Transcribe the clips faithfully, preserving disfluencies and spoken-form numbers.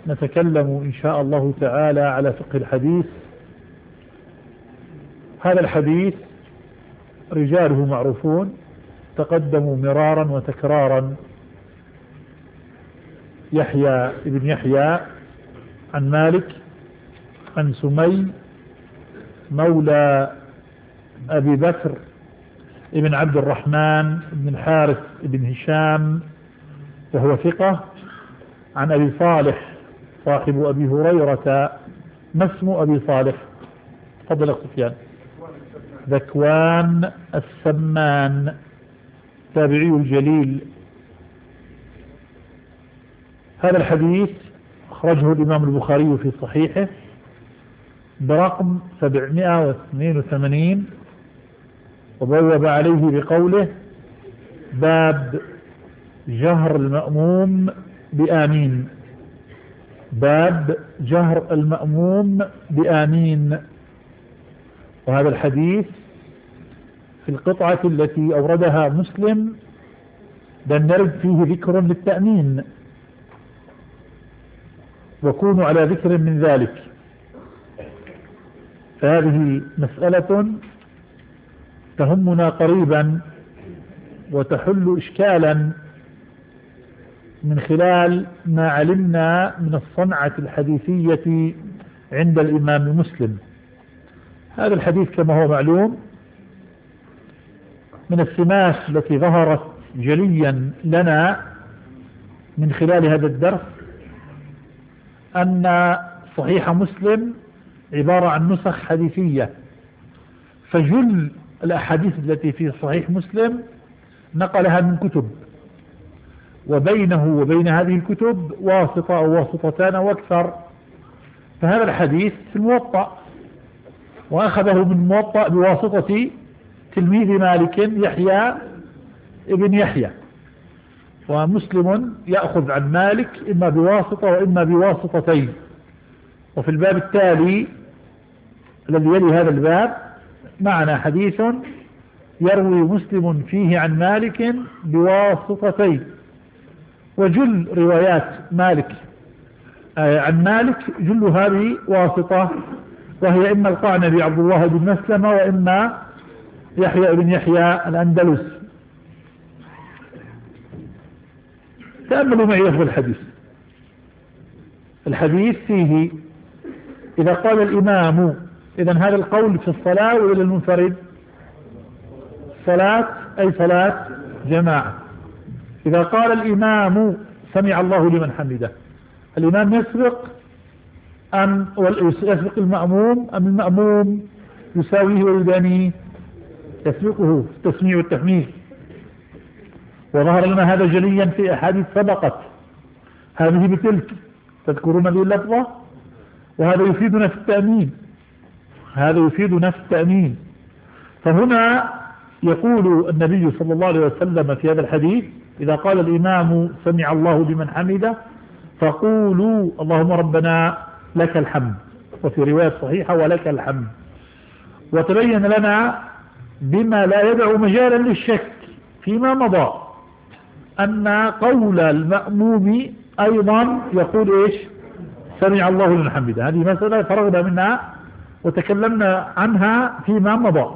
نتكلم إن شاء الله تعالى على فقه الحديث. هذا الحديث رجاله معروفون تقدموا مرارا وتكرارا. يحيى ابن يحيى عن مالك عن سمي مولى أبي بكر ابن عبد الرحمن بن الحارث بن هشام وهو ثقة، عن أبي صالح صاحب أبي هريرة. ما اسم أبي صالح؟ تفضل يا سفيان. ذكوان السمان، تابعي الجليل. هذا الحديث أخرجه الإمام البخاري في صحيحه برقم سبعمائة واثنين وثمانين، وبوب عليه بقوله: باب جهر المأموم بآمين. باب جهر المأموم بآمين. وهذا الحديث في القطعة التي أوردها مسلم لن نرد فيه ذكر للتأمين، وكونوا على ذكر من ذلك. فهذه مسألة تهمنا قريبا وتحل إشكالا من خلال ما علمنا من الصنعة الحديثية عند الإمام مسلم. هذا الحديث كما هو معلوم من السمات التي ظهرت جليا لنا من خلال هذا الدرس أن صحيح مسلم عبارة عن نسخ حديثية، فجل الأحاديث التي في صحيح مسلم نقلها من كتب، وبينه وبين هذه الكتب واسطة أو واسطتان أو أكثر. فهذا الحديث في الموطأ، وأخذه من الموطأ بواسطة تلميذ مالك يحيى ابن يحيى، ومسلم يأخذ عن مالك إما بواسطة وإما بواسطتين. وفي الباب التالي الذي يلي هذا الباب معنا حديث يروي مسلم فيه عن مالك بواسطتين. وجل روايات مالك عن مالك جلها بواسطة، وهي إما القعنبي عبد الله بن مسلمة وإما يحيى بن يحيى الأندلس. تأملوا معي في الحديث. الحديث فيه إذا قال الإمام، إذن هذا القول في الصلاة وإلى المنفرد؟ صلاة أي صلاة جماعة. إذا قال الإمام سمع الله لمن حمده، الإمام يسبق أم يسبق المأموم أم المأموم يساويه ويدانيه؟ يسبقه في التسميع والتحميد. وظهر لنا هذا جليا في أحاديث سبقت هذه بتلك، تذكرون هذه اللفظة؟ وهذا يفيدنا في التأمين، هذا يفيدنا في التأمين. فهنا يقول النبي صلى الله عليه وسلم في هذا الحديث: إذا قال الإمام سمع الله لمن حمده فقولوا اللهم ربنا لك الحمد، وفي رواية صحيحة ولك الحمد. وتبين لنا بما لا يدع مجالا للشك فيما مضى أن قول المأموم أيضا يقول إيش؟ سمع الله لمن حمده. هذه مسألة فرغنا منها وتكلمنا عنها فيما مضى.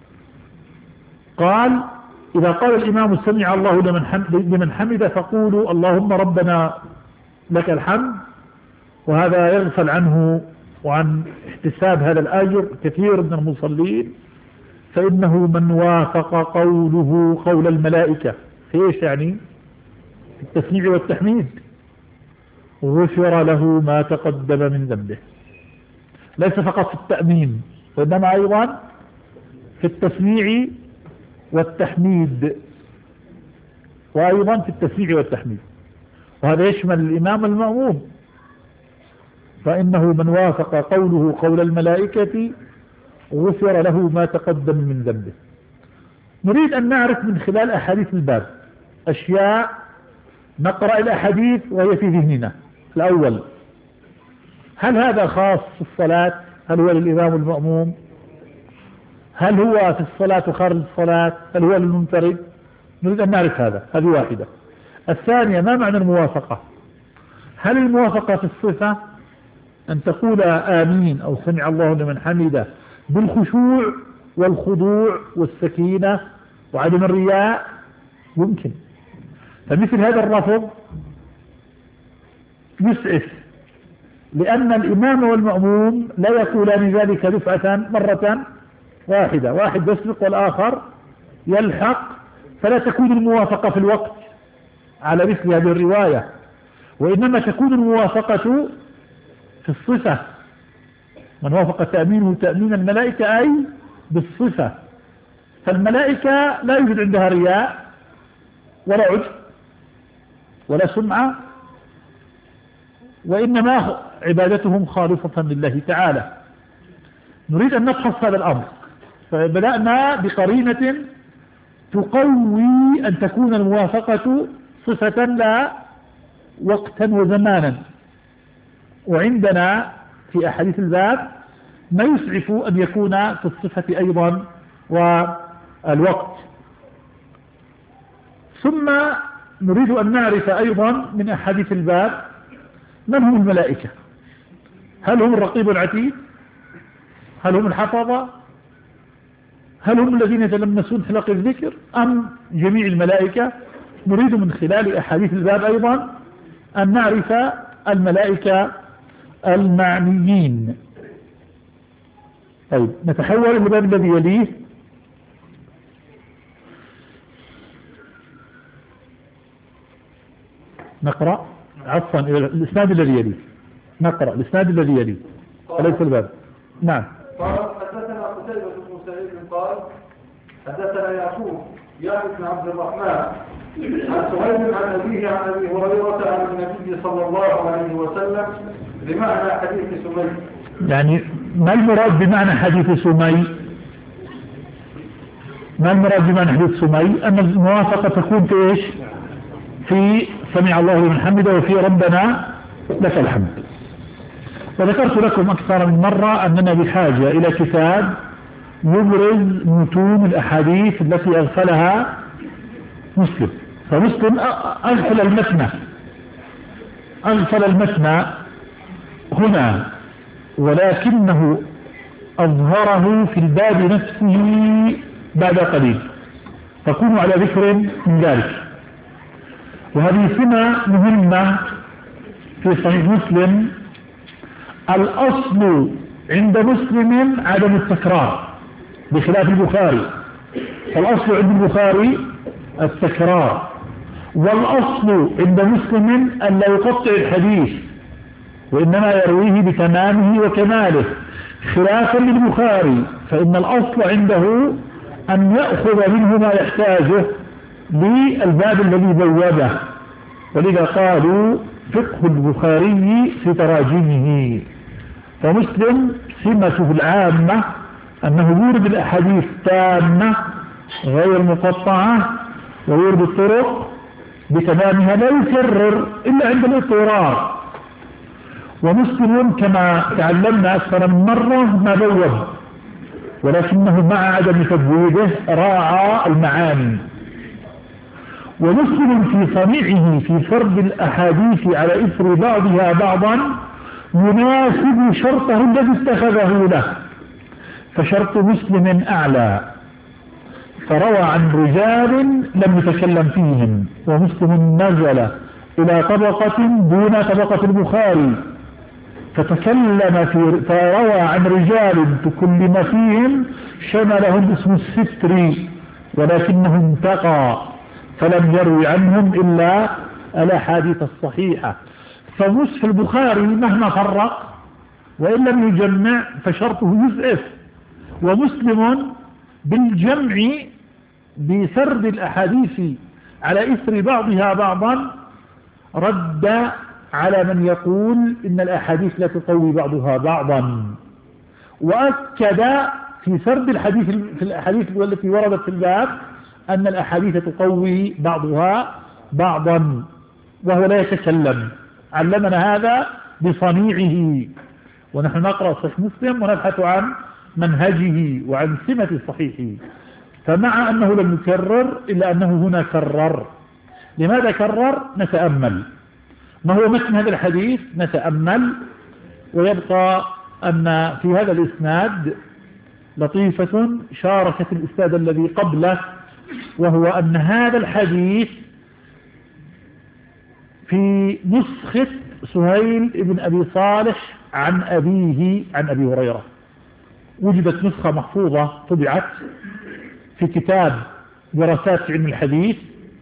قال: إذا قال الإمام سمع الله لمن حمده, لمن حمده فقولوا اللهم ربنا لك الحمد. وهذا يغفل عنه وعن احتساب هذا الأجر كثير من المصلين، فإنه من وافق قوله قول الملائكة في إيش يعني؟ في التسميع والتحميد غفر له ما تقدم من ذنبه. ليس فقط في التأمين، وإنما أيضا في التسميع والتحميد، وأيضا في التسميع والتحميد. وهذا يشمل الإمام المأموم، فإنه من وافق قوله قول الملائكة غفر له ما تقدم من ذنبه. نريد أن نعرف من خلال أحاديث الباب أشياء، نقرأ الأحاديث وهي في ذهننا. الأول: هل هذا خاص في الصلاة؟ هل هو للإمام المأموم؟ هل هو في الصلاة وخارج الصلاة؟ هل هو للمنفرد؟ نريد أن نعرف هذا. هذه واحدة. الثانية: ما معنى الموافقة؟ هل الموافقة في الصفة أن تقول آمين أو سمع الله لمن حمده بالخشوع والخضوع والسكينة وعدم الرياء؟ يمكن. فمثل هذا اللفظ يسعف، لأن الإمام والمأموم لا يقولان ذلك دفعة مرة واحدة، واحد يسبق والآخر يلحق، فلا تكون الموافقة في الوقت على مثل هذه الرواية، وإنما تكون الموافقة في الصفة. من وافق تأمينه تأمين الملائكة أي بالصفة، فالملائكة لا يوجد عندها رياء ولا عجب ولا سمعة، وإنما عبادتهم خالصة لله تعالى. نريد أن نفحص هذا الأمر، فبدأنا بقرينة تقوي أن تكون الموافقة صفة لا وقتا وزمانا، وعندنا في أحاديث الباب ما يسعف أن يكون في الصفة أيضا والوقت. ثم نريد أن نعرف أيضا من أحاديث الباب من هم الملائكة. هل هم الرقيب العتيد؟ هل هم الحفظة؟ هل هم الذين يتلمسون حلق الذكر أم جميع الملائكة؟ نريد من خلال أحاديث الباب أيضا أن نعرف الملائكة المعنيين. طيب نتحول إلى الباب الذي يليه. نقرأ عفوا إلى الإسناد الذي يليه، نقرأ الإسناد الذي يليه وليس الباب. نعم. قال حدثنا قتيبة بن سعيد قال حدثنا يعقوب يعني بن عبد الرحمن عن سهيل عن أبيه عن أبي هريرة عن النبي صلى الله عليه وسلم بمعنى حديث سمي. يعني ما المراد بمعنى حديث سمي؟ ما المراد بمعنى حديث سمي؟ أن الموافقة تكون في إيش؟ في سمع الله لمن حمده وفي ربنا لك الحمد. وذكرت لكم أكثر من مرة أننا بحاجة إلى كتاب يبرز متون الأحاديث التي أغفلها مسلم. فمسلم أغفل المتن أغفل المتن هنا، ولكنه أظهره في الباب نفسه بعد قليل، فكونوا على ذكر من ذلك. وهذه سمة مهمة في صحيح مسلم. الأصل عند مسلم عدم التكرار بخلاف البخاري، فالأصل عند البخاري التكرار، والأصل عند مسلم أن لا يقطع الحديث وإنما يرويه بتمامه وكماله، خلافا للبخاري فإن الأصل عنده أن يأخذ منه ما يحتاجه للباب الذي بوابه، ولذا قالوا فقه البخاري في تراجمه. فمسلم سمته العامة أنه يورد الأحاديث تامة غير مقطعة، ويورد الطرق بتمامها لا يكرر إلا عند الاضطرار. ومسلم كما تعلمنا أكثر من مرة ما بوب، ولكنه مع عدم تبويبه راعى المعاني. ومسلم في صنيعه في فرد الأحاديث على إثر بعضها بعضا يناسب شرطه الذي اتخذه له، فشرط مسلم أعلى، فروى عن رجال لم يتكلم فيهم، ومسلم نزل إلى طبقة دون طبقة البخاري فتكلم في فروى عن رجال تكلم فيهم شملهم اسم الستر، ولكنه انتقى فلم يروي عنهم إلا الأحاديث الصحيحة. فمسلم البخاري مهما فرق وإن لم يجمع فشرطه يزعف، ومسلم بالجمع بسرد الأحاديث على إثر بعضها بعضا رد على من يقول إن الأحاديث لا تقوي بعضها بعضا، وأكد في سرد الحديث في الأحاديث التي وردت في الباب أن الأحاديث تقوي بعضها بعضا، وهو لا يتكلم. علمنا هذا بصنيعه، ونحن نقرأ صحيح مسلم ونبحث عن منهجه وعن سمة صحيحه. فمع أنه لم يكرر إلا أنه هنا كرر. لماذا كرر؟ نتأمل. ما هو متن هذا الحديث نتأمل، ويبقى أن في هذا الإسناد لطيفة شاركت الإسناد الذي قبله، وهو أن هذا الحديث في نسخة سهيل بن أبي صالح عن أبيه عن أبي هريرة. وجدت نسخة محفوظة طبعت في كتاب دراسات في علم الحديث،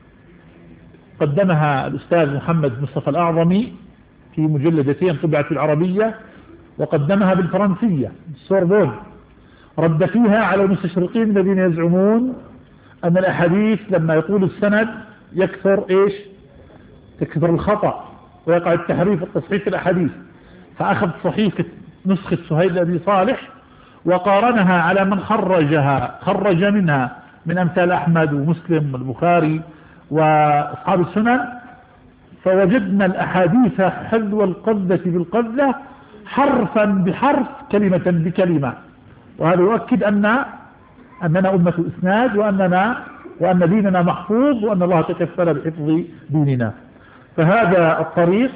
قدمها الأستاذ محمد مصطفى الأعظمي في مجلدتين طبعت بالعربية، وقدمها بالفرنسية السوربون، رد فيها على المستشرقين الذين يزعمون أن الأحاديث لما يطول السند يكثر إيش تكثر الخطأ ويقع التحريف والتصحيح في الأحاديث. فأخذ صحيفة نسخة سهيل أبي صالح وقارنها على من خرجها خرج منها من أمثال أحمد ومسلم والبخاري وأصحاب السنن، فوجدنا الأحاديث حذو القذة بالقذة حرفا بحرف كلمة بكلمة. وهذا يؤكد أن أننا أمة إسناد، وأننا وأن ديننا محفوظ، وأن الله تكفل بحفظ ديننا. فهذا الطريق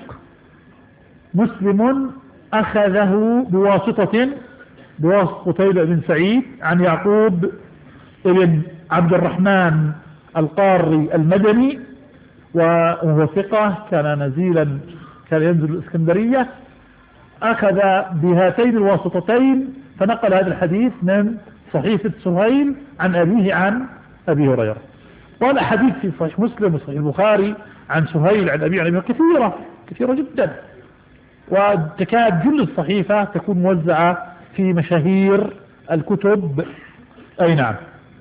مسلم أخذه بواسطة بواسطة قتيبة بن سعيد عن يعقوب بن عبد الرحمن القاري المدني، وهو ثقة كان نزيلا كان ينزل الإسكندرية. أخذ بهاتين الواسطتين فنقل هذا الحديث من صحيفة سهيل عن أبيه عن أبي هريرة. والأحاديث في صحيح مسلم وصحيح البخاري عن سهيل عن أبي عن كثيرة كثيرة جدا، وتكاد جل الصحيفة تكون موزعة في مشاهير الكتب. أي نعم.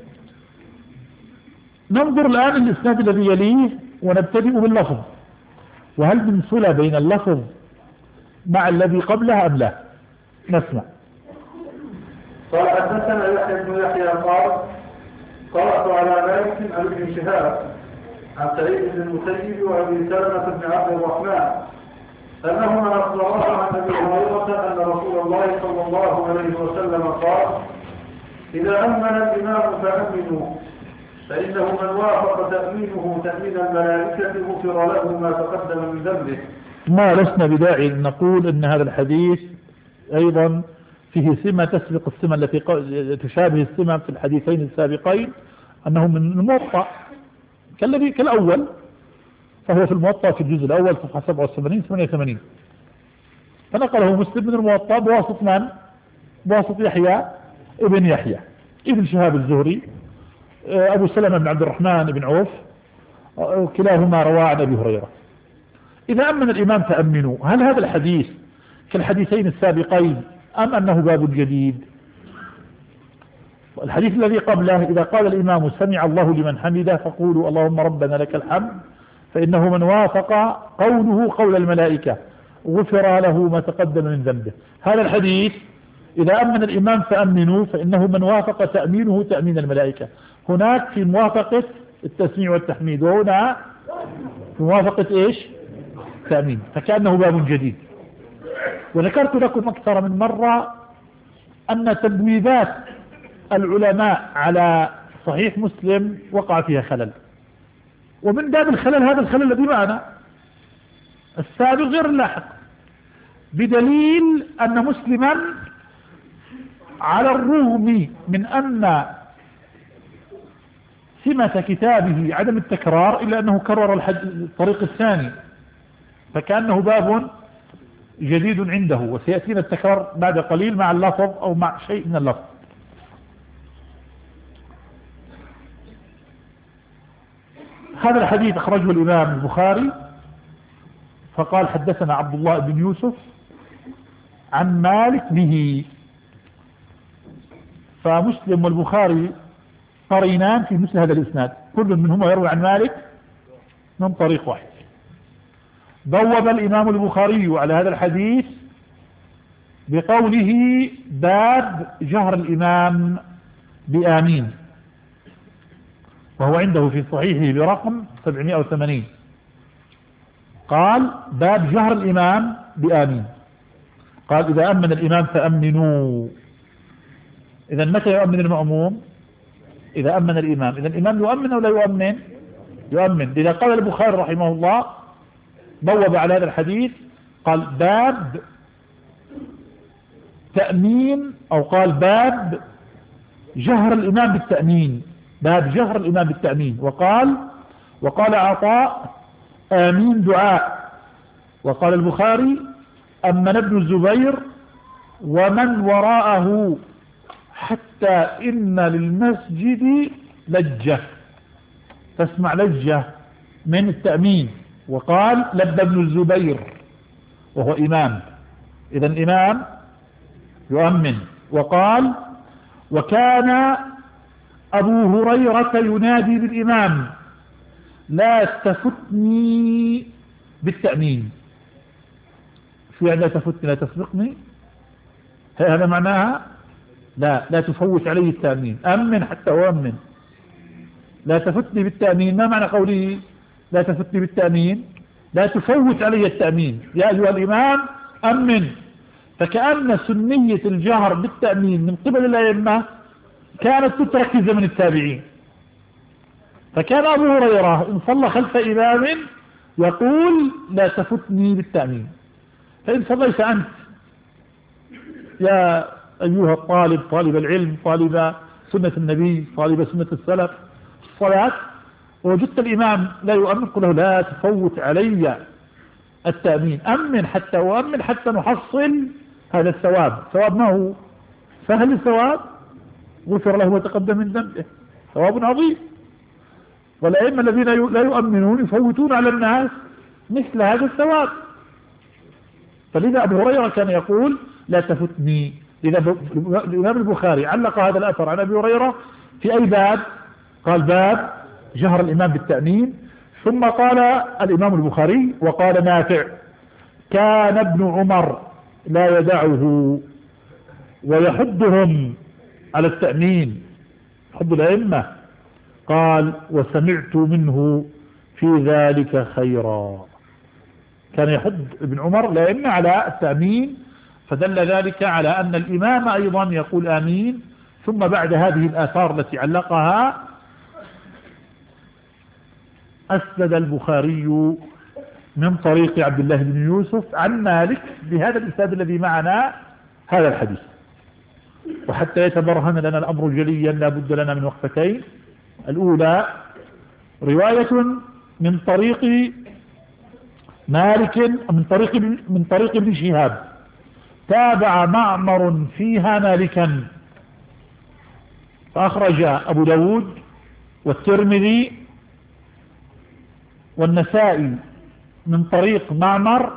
ننظر الآن الإسناد الذي يليه ونبتدئ باللفظ، وهل من صلة بين اللفظ مع الذي قبله أم لا؟ نسمع. قال حدثنا يحيى بن يحيى قال قرأت على مالك عن ابن شهاب عن سعيد بن المسيب وابي سلمة بن عبد الرحمن أنهما أخبراه عن أبي هريرة أن رسول الله صلى الله عليه وسلم قال: إذا أمن الإمام فأمنوا، فإنه من وافق تأمينه تأمين الملائكة غفر له ما تقدم من ذنبه. ما لسنا بداعي نقول أن هذا الحديث أيضا فيه سمة تسبق السمة التي تشابه السمة في الحديثين السابقين، أنه من الموطأ كالذي كالأول، فهو في الموطأ في الجزء الأول صفحة سبعة وثمانين ثمانية وثمانين، فنقله مسلم من الموطأ بواسط من؟ بواسط يحيى ابن يحيى ابن شهاب الزهري أبو سلمة بن عبد الرحمن بن عوف، كلاهما رواه عن أبي هريرة. إذا أمن الإمام فأمنوا، هل هذا الحديث كالحديثين السابقين أم أنه باب جديد؟ الحديث الذي قبله إذا قال الإمام سمع الله لمن حمده فقولوا اللهم ربنا لك الحمد، فإنه من وافق قوله قول الملائكة غفر له ما تقدم من ذنبه. هذا الحديث إذا أمن الإمام فأمنوا فإنه من وافق تأمينه تأمين الملائكة. هناك في موافقة التسميع والتحميد، وهنا في موافقة إيش؟ تأمين، فكأنه باب جديد. وذكرت لكم أكثر من مرة أن تبويبات العلماء على صحيح مسلم وقع فيها خلل، ومن باب الخلل هذا الخلل الذي معنا السابق غير اللاحق، بدليل أن مسلما على الرغم من أن سمة كتابه عدم التكرار إلا أنه كرر الطريق الثاني، فكأنه باب جديد عنده، وسيأتينا التكرار بعد قليل مع اللفظ أو مع شيء من اللفظ. هذا الحديث أخرجه الإمام البخاري فقال حدثنا عبد الله بن يوسف عن مالك به، فمسلم والبخاري قرينان في مثل هذا الإسناد، كل منهما يروي عن مالك من طريق واحد. بوب الإمام البخاري على هذا الحديث بقوله باب جهر الإمام بآمين، وهو عنده في صحيحه برقم سبعمائة وثمانين، قال باب جهر الإمام بآمين، قال إذا أمن الإمام فأمنوا. إذا متى يؤمن المأموم؟ إذا أمن الإمام. إذا الإمام يؤمن أو لا يؤمن؟ يؤمن. إذا قال البخاري رحمه الله بوب على هذا الحديث قال باب تأمين، أو قال باب جهر الإمام بالتأمين، باب جهر الإمام بالتأمين. وقال وقال عطاء آمين دعاء. وقال البخاري أمن ابن الزبير ومن وراءه حتى إن للمسجد لجة، تسمع لجة من التأمين. وقال لبى ابن الزبير وهو إمام، إذا الإمام يؤمن. وقال وكان أبو هريرة ينادي بالإمام لا تفتني بالتأمين. شو يعني لا تفتني؟ لا تسبقني، هذا معناها لا لا تفوت علي التأمين، أمن حتى أؤمن. لا تفتني بالتأمين، ما معنى قوله لا تفتني بالتأمين؟ لا تفوت علي التأمين، يا أيها الإمام أمن. فكأن سنية الجهر بالتأمين من قبل الأئمة كانت تترك في زمن التابعين. فكان أبو هريرة إن صلى خلف إمام يقول لا تفتني بالتأمين. فإن صليت أنت يا أيها الطالب، طالب العلم، طالب سنة النبي، طالب سنة السلف الصلاة، ووجدت الإمام لا يؤمن، قل له لا تفوت علي التأمين، أمن حتى وأمن حتى نحصل هذا الثواب. ثواب ما هو سهل، الثواب غفر له وتقدم من ذنبه، ثواب عظيم. والأئمة الذين لا يؤمنون يفوتون على الناس مثل هذا الثواب. فلذا أبو هريرة كان يقول لا تفتني. إذا الإمام البخاري علق هذا الأثر عن أبي هريرة في أي باب؟ قال باب جهر الإمام بالتأمين. ثم قال الإمام البخاري وقال نافع كان ابن عمر لا يدعه ويحضهم على التأمين، يحض الأئمة. قال وسمعت منه في ذلك خيرا، كان يحض ابن عمر الأئمة على التأمين، فدل ذلك على أن الإمام أيضا يقول آمين. ثم بعد هذه الآثار التي علقها أسند البخاري من طريق عبد الله بن يوسف عن مالك بهذا الإسناد الذي معنا هذا الحديث. وحتى يتبرهن لنا الأمر جليا لا بد لنا من وقفتين. الأولى رواية من طريق مالك من طريق من طريق ابن شهاب تابع معمر فيها مالكا، فأخرج أبو داود والترمذي والنسائي من طريق معمر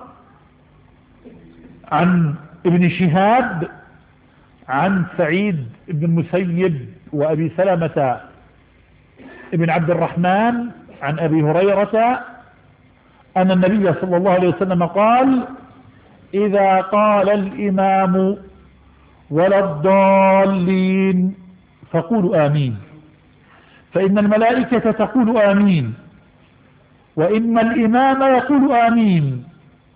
عن ابن شهاب عن سعيد بن المسيب وأبي سلمة ابن عبد الرحمن عن أبي هريرة أن النبي صلى الله عليه وسلم قال إذا قال الإمام ولا الضالين فقولوا آمين، فإن الملائكة تقول آمين، وإن الإمام يقول آمين.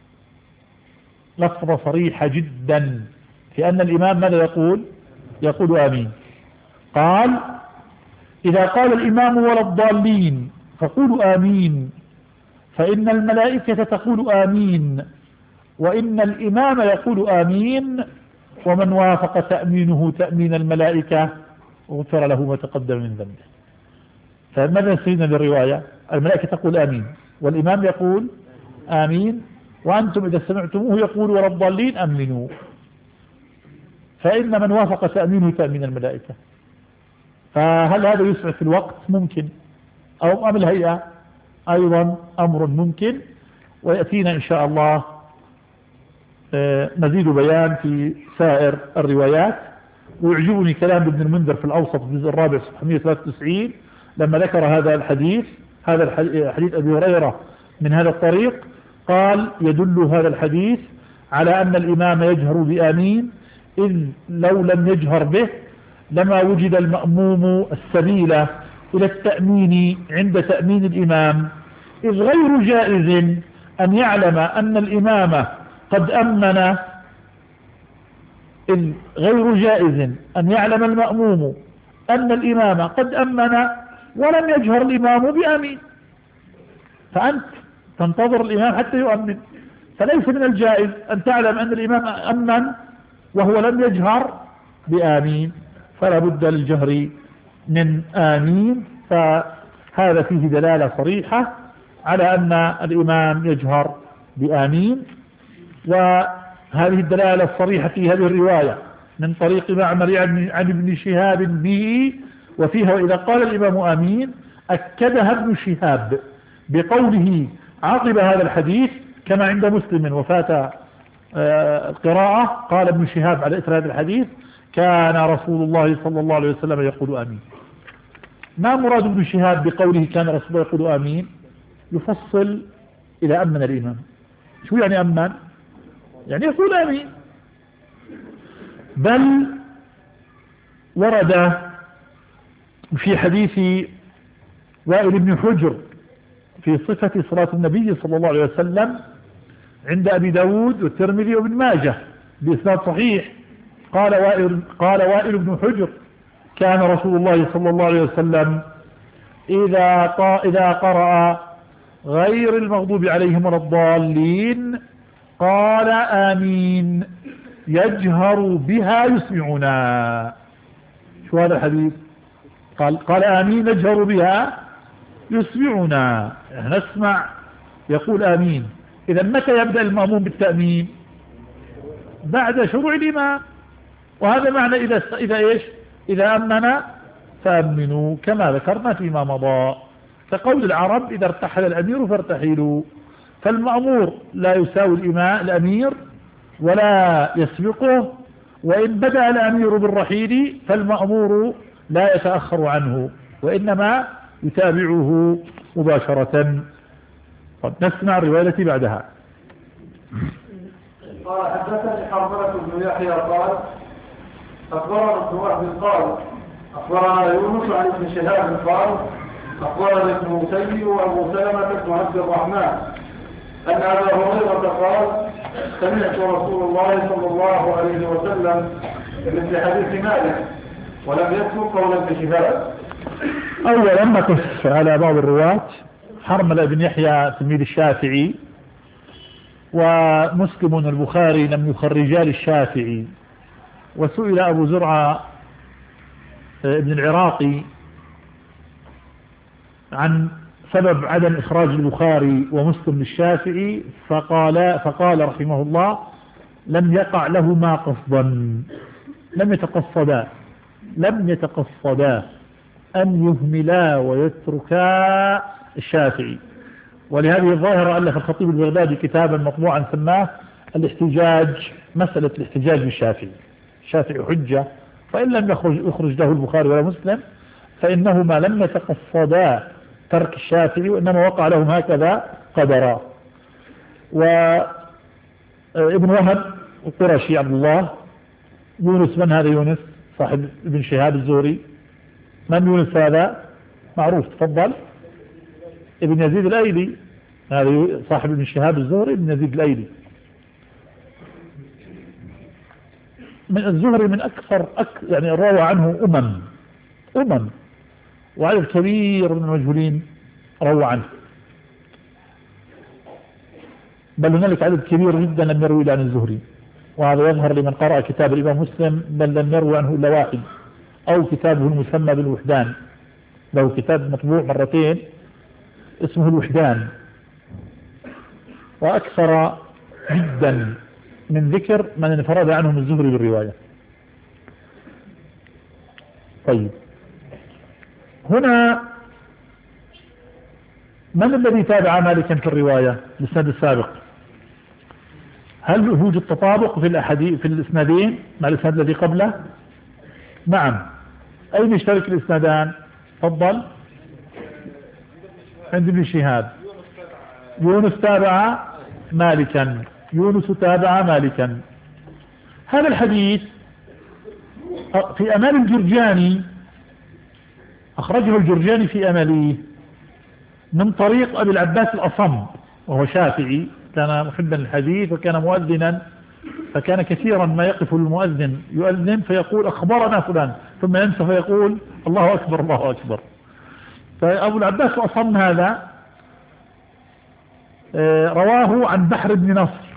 لفظة صريحة جدا في أن الإمام ماذا يقول؟ يقول آمين. قال إذا قال الإمام ولا الضالين فقولوا آمين، فإن الملائكة تقول آمين، وإن الإمام يقول آمين، ومن وافق تأمينه تأمين الملائكة غفر له ما تقدم من ذنبه. فماذا نستفيد من الرواية؟ الملائكة تقول آمين والإمام يقول آمين، وأنتم إذا سمعتموه يقول ولا الضالين أمنوا، فإن من وافق تأمينه تأمين الملائكة. فهل هذا يسرع في الوقت؟ ممكن. أو أم الهيئة أيضا أمر ممكن، ويأتينا إن شاء الله مزيد بيان في سائر الروايات. ويعجبني كلام ابن المنذر في الأوسط في الجزء الرابع صفحة مئة وثلاثة وتسعين لما ذكر هذا الحديث، هذا الحديث أبي هريرة من هذا الطريق، قال يدل هذا الحديث على أن الإمام يجهر بآمين، إذ لو لم يجهر به لما وجد المأموم السبيل إلى التأمين عند تأمين الإمام، إذ غير جائز أن يعلم أن الإمام قد أمن إذ غير جائز أن يعلم المأموم أن الإمام قد أمن ولم يجهر الإمام بآمين. فأنت تنتظر الإمام حتى يؤمن. فليس من الجائز أن تعلم أن الإمام أمن وهو لم يجهر بآمين، فلا بد للجهر من آمين. فهذا فيه دلالة صريحة على أن الإمام يجهر بآمين. وهذه الدلالة الصريحة في هذه الرواية من طريق معمر عن ابن شهاب به، وفيها وإذا قال الإمام آمين أكدها ابن شهاب بقوله عقب هذا الحديث كما عند مسلم وفاة القراءة، قال ابن شهاب على إثر هذا الحديث كان رسول الله صلى الله عليه وسلم يقول آمين. ما مراد ابن شهاب بقوله كان رسول الله يقول آمين؟ يفصل إلى أمن الإمام. شو يعني أمن؟ يعني يقول آمين. بل ورد في حديث وائل بن حجر في صفة صلاة النبي صلى الله عليه وسلم عند أبي داود والترمذي وابن ماجه بإسناد صحيح، قال وائل, قال وائل بن حجر كان رسول الله صلى الله عليه وسلم إذا, إذا قرأ غير المغضوب عليهم ولا الضالين قال آمين يجهر بها يسمعنا. شو هذا الحديث؟ قال, قال آمين يجهر بها يسمعنا، نسمع يقول آمين. إذا متى يبدأ المأموم بالتأمين؟ بعد شروع الإمام. وهذا معنى إذا, إذا إيش إذا أمن فأمنوا كما ذكرنا فيما مضى، كقول العرب إذا ارتحل الأمير فارتحلوا. فالمأمور لا يساوي الإمام الأمير ولا يسبقه، وإن بدأ الأمير بالرحيل فالمأمور لا يتأخر عنه وإنما يتابعه مباشرة. طب نسمع الرواية التي بعدها. قال حدثني حرملة بن يحيى قال أخبرنا ابن وهب قال أخبرنا يونس عن ابن شهاب قال أخبرنا ابن مسيب وأبو سلمة بن عبد الرحمن أن أبا هريرة قال سمعت رسول الله صلى الله عليه وسلم مثل حديث مالك ولم يذكر قول ابن شهاب. أولا نقف على بعض الرواة. حرملة بن يحيى تلميذ الشافعي، ومسلم والبخاري لم يخرجا للشافعي. وسئل أبو زرعة ابن العراقي عن سبب عدم إخراج البخاري ومسلم للشافعي فقال, فقال رحمه الله لم يقع لهما قصدا، لم يتقصدا لم يتقصدا أن يهملا ويتركا الشافعي. ولهذه الظاهرة ألف الخطيب البغدادي كتابا مطبوعا سماه الاحتجاج، مسألة الاحتجاج بالشافعي. الشافعي حجة، فإن لم يخرج, يخرج له البخاري ولا مسلم فإنهما لم يتقصدا ترك الشافعي، وإنما وقع لهم هكذا قدرا. وابن وهب القرشي عبد الله، يونس من هذا؟ يونس صاحب ابن شهاب الزهري. من يونس هذا؟ معروف، تفضل. ابن يزيد الأيلي، هذا صاحب ابن شهاب الزهري ابن يزيد الأيلي. من الزهري من أكثر أك يعني روى عنه أمم أمم وعدد كبير من المجهولين روى عنه، بل هنالك عدد كبير جدا لم يروي عن الزهري. وهذا يظهر لمن قرأ كتاب الإمام مسلم، بل لم يروي عنه إلا واحد، أو كتابه المسمى بالوحدان، له كتاب مطبوع مرتين اسمه الوحدان، وأكثر جدا من ذكر من انفرد عنهم الزهري بالرواية. طيب هنا من الذي تابع مالكا في الرواية الإسناد السابق؟ هل يوجد تطابق في الأحاديث في الإسنادين مع الإسناد الذي قبله؟ نعم. أين يشترك الإسنادان؟ تفضل. عند ابن شهاب. يونس تابع مالكا، يونس تابع مالكا. هذا الحديث في أمال الجرجاني، أخرجه الجرجاني في أماليه من طريق أبي العباس الأصم، وهو شافعي، كان محبا للحديث وكان مؤذنا، فكان كثيرا ما يقف المؤذن يؤذن فيقول أخبرنا فلان، ثم ينسى فيقول الله أكبر الله أكبر. فأبو العباس الأصم هذا رواه عن بحر بن نصر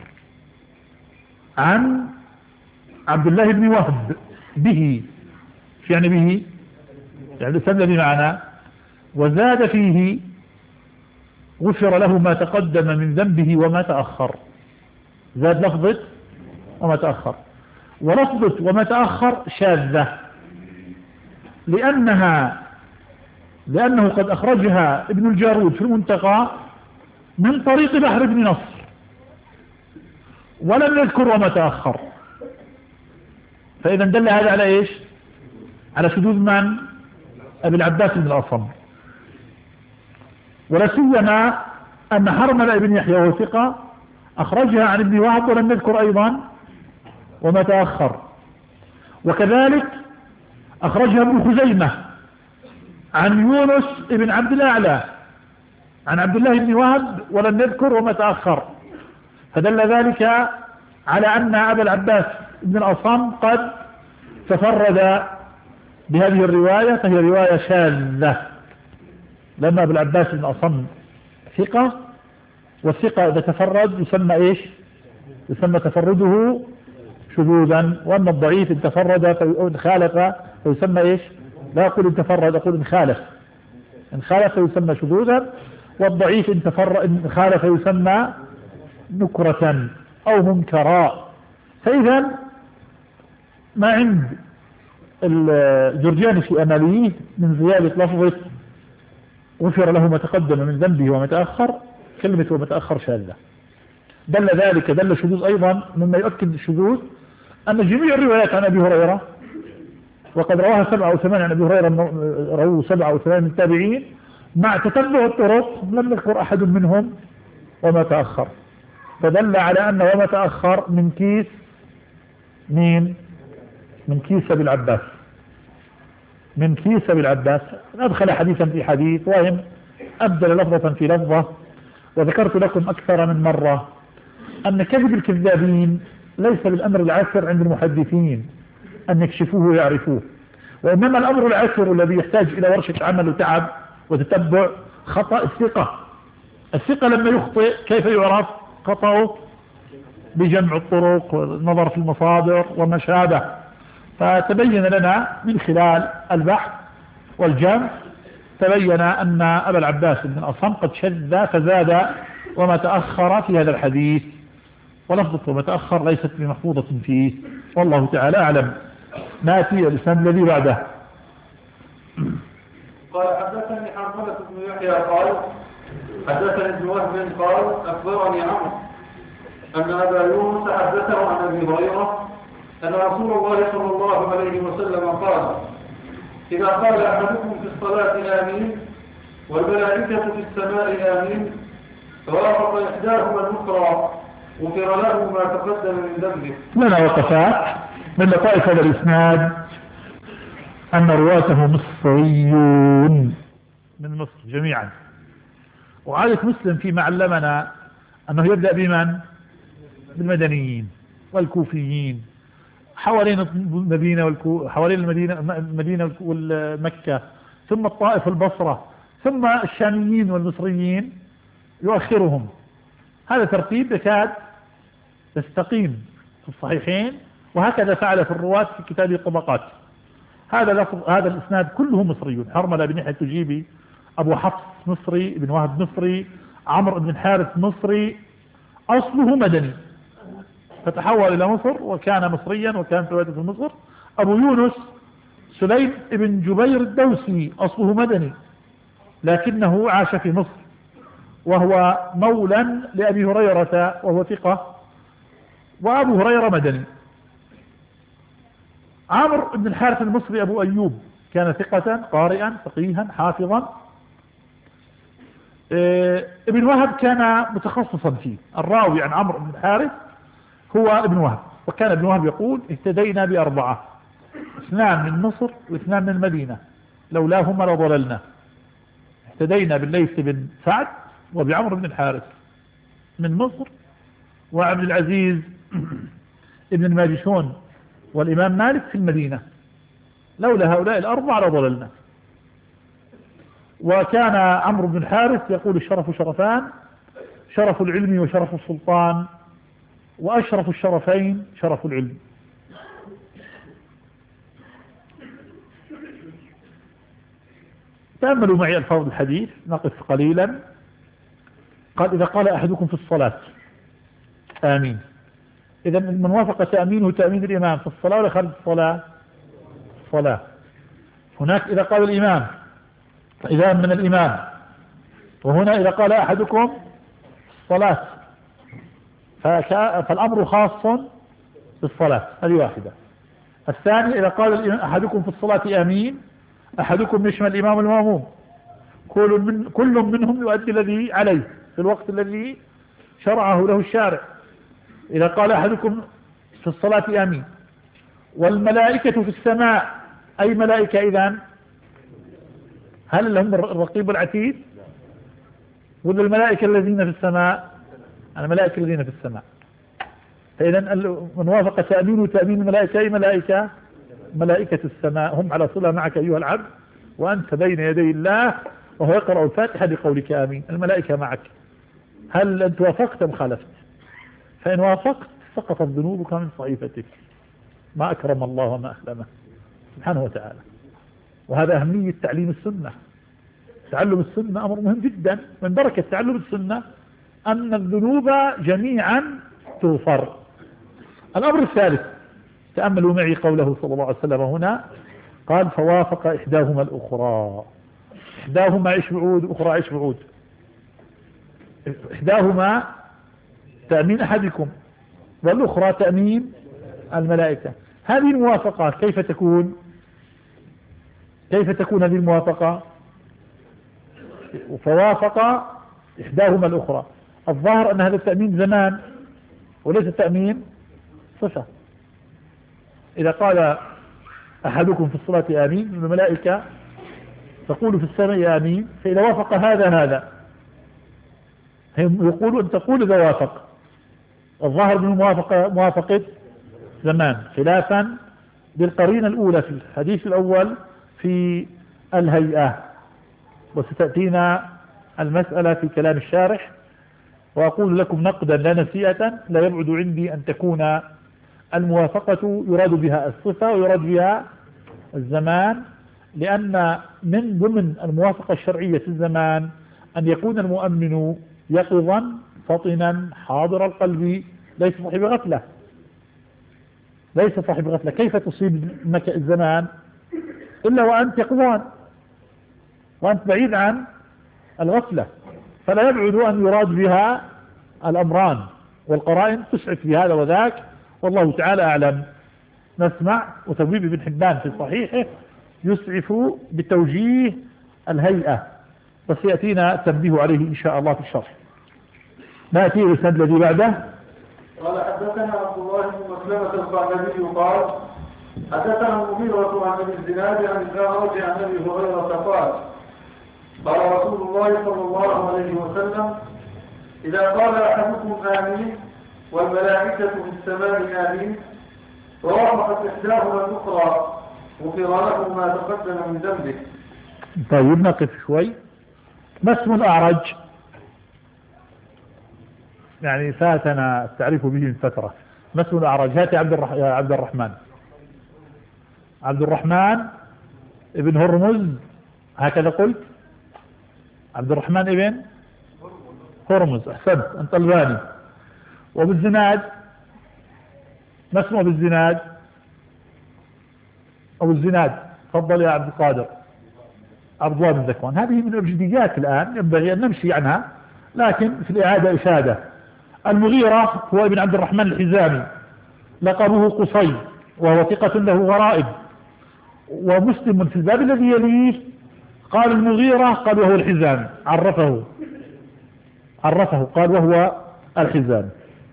عن عبد الله بن وهب به، يعني به يعني السند الذي معنا، وزاد فيه غفر له ما تقدم من ذنبه وما تأخر. زاد لفظة وما تأخر، ولفظة وما تأخر شاذة لأنها لأنه قد أخرجها ابن الجارود في المنتقى من طريق بحر بن نصر ولم يذكر وما تأخر، فإذا دل هذا على إيش؟ على شذوذ من؟ أبي العباس بن الأصم. ولا سيما أن حرملة بن يحيى وهو ثقة أخرجها عن ابن وهب ولم يذكر أيضا وما تأخر، وكذلك أخرجها ابن خزيمة عن يونس بن عبد الأعلى عن عبد الله بن وهب ولم يذكر وما تأخر، فدل ذلك على أن أبا العباس بن الأصم قد تفرد بهذه الرواية، فهي رواية شاذة، لأن أبا العباس بن الأصم ثقة، والثقة إذا تفرد يسمى إيش؟ يسمى تفرده شذوذا، وأما الضعيف إن تفرد إن خالف فيسمى إيش؟ لا أقول إن تفرد، أقول إن خالف، إن خالف يسمى شذوذا، والضعيف إن تفرد إن خالف يسمى نكرة أو منكرا. فإذا ما عند الجرجاني في أماليه من زيادة لفظة غفر له ما تقدم من ذنبه وما تأخر، كلمة وما تأخر شاذة، دل ذلك دل الشذوذ أيضا مما يؤكد الشذوذ أن جميع الروايات عن أبي هريرة، وقد رواها سبعة أو ثمانية عن أبي هريرة، رواه سبعة أو ثمانية من التابعين، مع تتبع الطرق لم يذكر أحد منهم وما تأخر، فدل على أن وما تأخر من كيس مين؟ من كيس أبي العباس، من كيس أبي العباس، أدخل حديثا في حديث وهم أبدل لفظة في لفظة. وذكرت لكم أكثر من مرة أن كذب الكذابين ليس بالأمر العسر عند المحدثين أن يكشفوه ويعرفوه، وإنما الأمر العسر الذي يحتاج إلى ورشة عمل وتعب وتتبع خطأ الثقة. الثقة لما يخطئ كيف يعرف خطأه؟ بجمع الطرق والنظر في المصادر وما شابه. فتبين لنا من خلال البحث والجمع تبين أن أبا العباس بن الأصم قد شذ فزاد وما تأخر في هذا الحديث، ولفظة وما تأخر ليست بمحفوظة فيه، والله تعالى أعلم. نأتي الإسلام الذي بعده. قال حدثني حرملة بن يحيى قال حدثني ابن وهب قال أخبرني عمرو أن أبا يونس حدثه عن أبي هريرة أن رسول الله صلى الله عليه وسلم قال إذا قال أحدكم في الصلاة آمين والملائكة في السماء آمين فوافق إحداهما الأخرى غفر له ما تقدم من ذنبه. لنا وقفات من لطائف هذا الإسناد أن رواته مصريون من مصر جميعا، وعادة مسلم فيما علمنا أنه يبدأ بمن؟ بالمدنيين والكوفيين حوالين المدينة والكو... حوالين المدينة المدينة والمكة، ثم الطائف البصرة، ثم الشاميين والمصريين يؤخرهم. هذا ترتيب يكاد يستقيم في الصحيحين، وهكذا فعل في الرواة في كتاب الطبقات. هذا لفظ هذا الاسناد كله مصريون. حرملة بن يحيى التجيبي ابو حفص مصري، ابن وهب مصري، عمرو بن الحارث مصري، اصله مدني فتحول الى مصر وكان مصريا وكان في ولايته في مصر. ابو يونس سليم بن جبير الدوسي اصله مدني لكنه عاش في مصر، وهو مولى لابي هريرة وهو ثقة، وابو هريرة مدني. عمرو بن الحارث المصري ابو ايوب كان ثقة قارئا فقيها حافظا. اه ابن وهب كان متخصصا فيه. الراوي عن عمرو بن الحارث هو ابن وهب، وكان ابن وهب يقول اهتدينا بأربعة، اثنان من مصر واثنان من المدينة لولاهما لضللنا. اهتدينا بالليث بن سعد وبعمرو بن الحارث من مصر، وعبد العزيز ابن الماجشون والإمام مالك في المدينة، لولا هؤلاء الأربعة لضللنا. وكان عمرو بن الحارث يقول الشرف شرفان شرف العلم وشرف السلطان، وأشرف الشرفين شرف العلم. تأملوا معي الفاظ الحديث، نقف قليلا. قال إذا قال أحدكم في الصلاة آمين، إذا من وافق تأمينه تأمين الإمام في الصلاة ولا خارج الصلاة؟ الصلاة. هناك إذا قال الإمام، إذا من الإمام، وهنا إذا قال أحدكم في الصلاة، فالأمر خاص بالصلاة. هذه واحدة. الثاني إذا قال أحدكم في الصلاة آمين، أحدكم يشمل الإمام والمأموم، كل, من كل منهم يؤدي الذي عليه في الوقت الذي شرعه له الشارع. إذا قال أحدكم في الصلاة آمين، والملائكة في السماء، أي ملائكة إذن؟ هل هم الرقيب والعتيد ولا الملائكة الذين في السماء؟ الملائكة الذين في السماء. فإذا من وافق تأمين تأمين الملائكة، أي ملائكة؟ ملائكة السماء، هم على صلة معك أيها العبد، وأنت بين يدي الله وهو يقرأ الفاتحة بقولك آمين. الملائكة معك. هل أنت وافقت أم خالفت؟ فإن وافقت سقطت ذنوبك من صحيفتك. ما أكرم الله وما أحلمه سبحانه وتعالى. وهذا أهمية تعليم السنة. تعلم السنة أمر مهم جدا. من بركة تعلم السنة أن الذنوب جميعا تغفر. الأمر الثالث، تأملوا معي قوله صلى الله عليه وسلم هنا، قال فوافق إحداهما الأخرى. إحداهما عيش بعود، أخرى عيش بعود. إحداهما تأمين أحدكم، والأخرى تأمين الملائكة. هذه الموافقة كيف تكون؟ كيف تكون هذه الموافقة؟ فوافق إحداهما الأخرى. الظاهر أن هذا التأمين زمان وليس تأمين صفة. إذا قال أحدكم في الصلاة آمين، الملائكة تقول في السماء آمين، فإذا وافق هذا هذا هم يقولوا أن تقول إذا وافق. الظاهر من موافقة موافقة زمان، خلافا بالقرينة الأولى في الحديث الأول في الهيئة، وستأتينا المسألة في كلام الشارح. وأقول لكم نقدا لا نسيئة، لا يبعد عندي أن تكون الموافقة يراد بها الصفة ويراد بها الزمان، لأن من ضمن الموافقة الشرعية في الزمان أن يكون المؤمن يقظا فطنا حاضر القلب، ليس صاحب غفلة. ليس صاحب غفلة. كيف تصيب الزمان إلا وأنت يقظان وأنت بعيد عن الغفلة؟ فلا يبعد أن يراد بها الأمران، والقرائن تسعف في هذا وذاك، والله تعالى أعلم. نسمع وتبويب ابن حبان في صحيحه يسعف بتوجيه الهيئة، وسيأتينا التنبيه عليه إن شاء الله في الشرح. نأتي الإسناد الذي بعده. قال حدثنا عبد الله بن مسلمة القعنبي قال حدثنا المغيرة عن ابي الزناد عن الأعرج عن ابي هريرة قال قال رسول الله صلى الله عليه وسلم إذا قال أحدكم آمين والملائكة في السماء آمين ووافقت إحداهما الأخرى غفر له ما تقدم من ذنبه. طيب نقف شوي. ما اسم الأعرج؟ يعني فاتنا التعريف به من فترة. ما اسم الأعرج؟ هاتي عبد الرح... يا عبد الرحمن. عبد الرحمن ابن هرمز، هكذا قلت؟ عبد الرحمن ابن هرمز، أحسنت، أنت الباني. وبالزناد ما اسمه بالزناد؟ أو الزناد، تفضل يا عبد القادر. عبد الله بن ذكوان. هذه من الأبجديات الآن ينبغي أن نمشي عنها، لكن في الإعادة إشادة. المغيرة هو ابن عبد الرحمن الحزامي، لقبه قصي، وهو ثقة له غرائب. ومسلم في الباب الذي يليه قال المغيرة، قال وهو الحزامي، عرفه عرفه قال وهو الحزامي.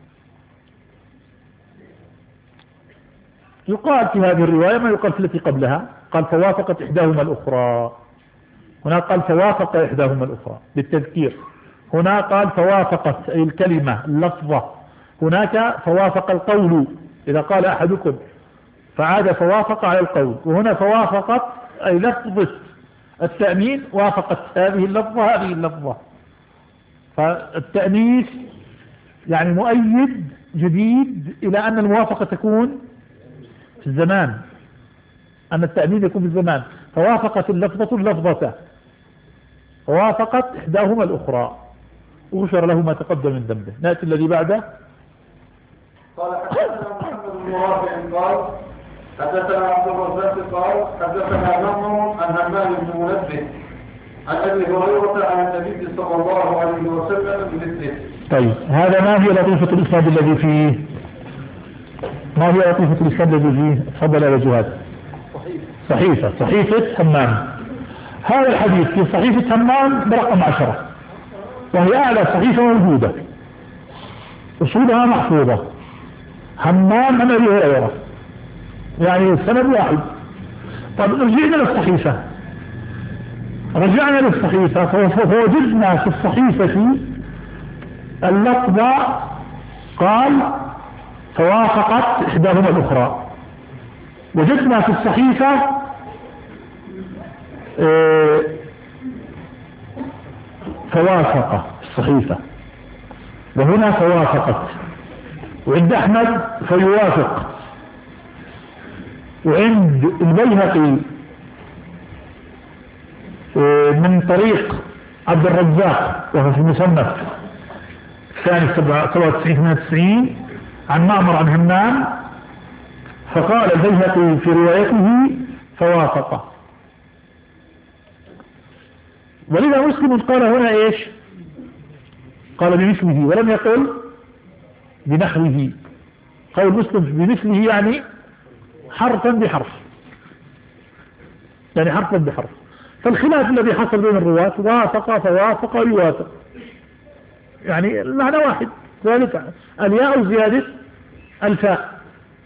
يقال في هذه الرواية ما يقال في التي قبلها، قال فوافقت إحداهما الأخرى. هنا قال فوافق إحداهما الأخرى بالتذكير. هنا قال فوافقت أي الكلمة اللفظة. هناك فوافق القول، إذا قال أحدكم فعاد فوافق على القول. وهنا فوافقت أي لفظة التأمين، وافقت هذه اللفظة هذه اللفظة. فالتأنيث يعني مؤيد جديد إلى أن الموافقة تكون في الزمان، أن التأنيث يكون في الزمان، فوافقت اللفظة اللفظة، ووافقت إحداهما الأخرى، وغفر له ما تقدم من ذنبه. نأتي الذي بعده. قال حدثنا محمد بن رافع قال حدثنا عبد الرزاق قال حدثنا نمر عن همام بن منبه عن ابي هريره عن النبي صلى الله عليه وسلم بمثله. طيب هذا ما هي لطيفة الإسناد الذي فيه؟ ما هي لطيفة الإسناد الذي فيه؟ تفضل يا جهاد. صحيفة صحيفة همام. هذا الحديث في صحيفة همام برقم عشرة، وهي أعلى صحيفة موجودة، أصولها محفوظة. همام عن أبي هريرة، يعني السند واحد. طب رجعنا للصحيفة، رجعنا للصحيفة فوجدنا في الصحيفة اللفظة قال فوافقت إحداهما الأخرى. وجدنا في الصحيفة اه فوافق الصحيفة، وهنا فوافقت، وعند أحمد فيوافق، وعند البيهقي من طريق عبد الرزاق وهو في المصنف الثاني سبعة وتسعين ثمانية وتسعين عن معمر عن همام، فقال البيهقي في روايته فوافق. ولذا مسلم قال هنا ايش؟ قال بمثله ولم يقل بنحوه. قول مسلم بمثله يعني حرفا بحرف، يعني حرفا بحرف. فالخلاف الذي حصل بين الرواة وافق فوافق ويوافق، يعني المعنى واحد، ذلك الياء زيادة الفاء.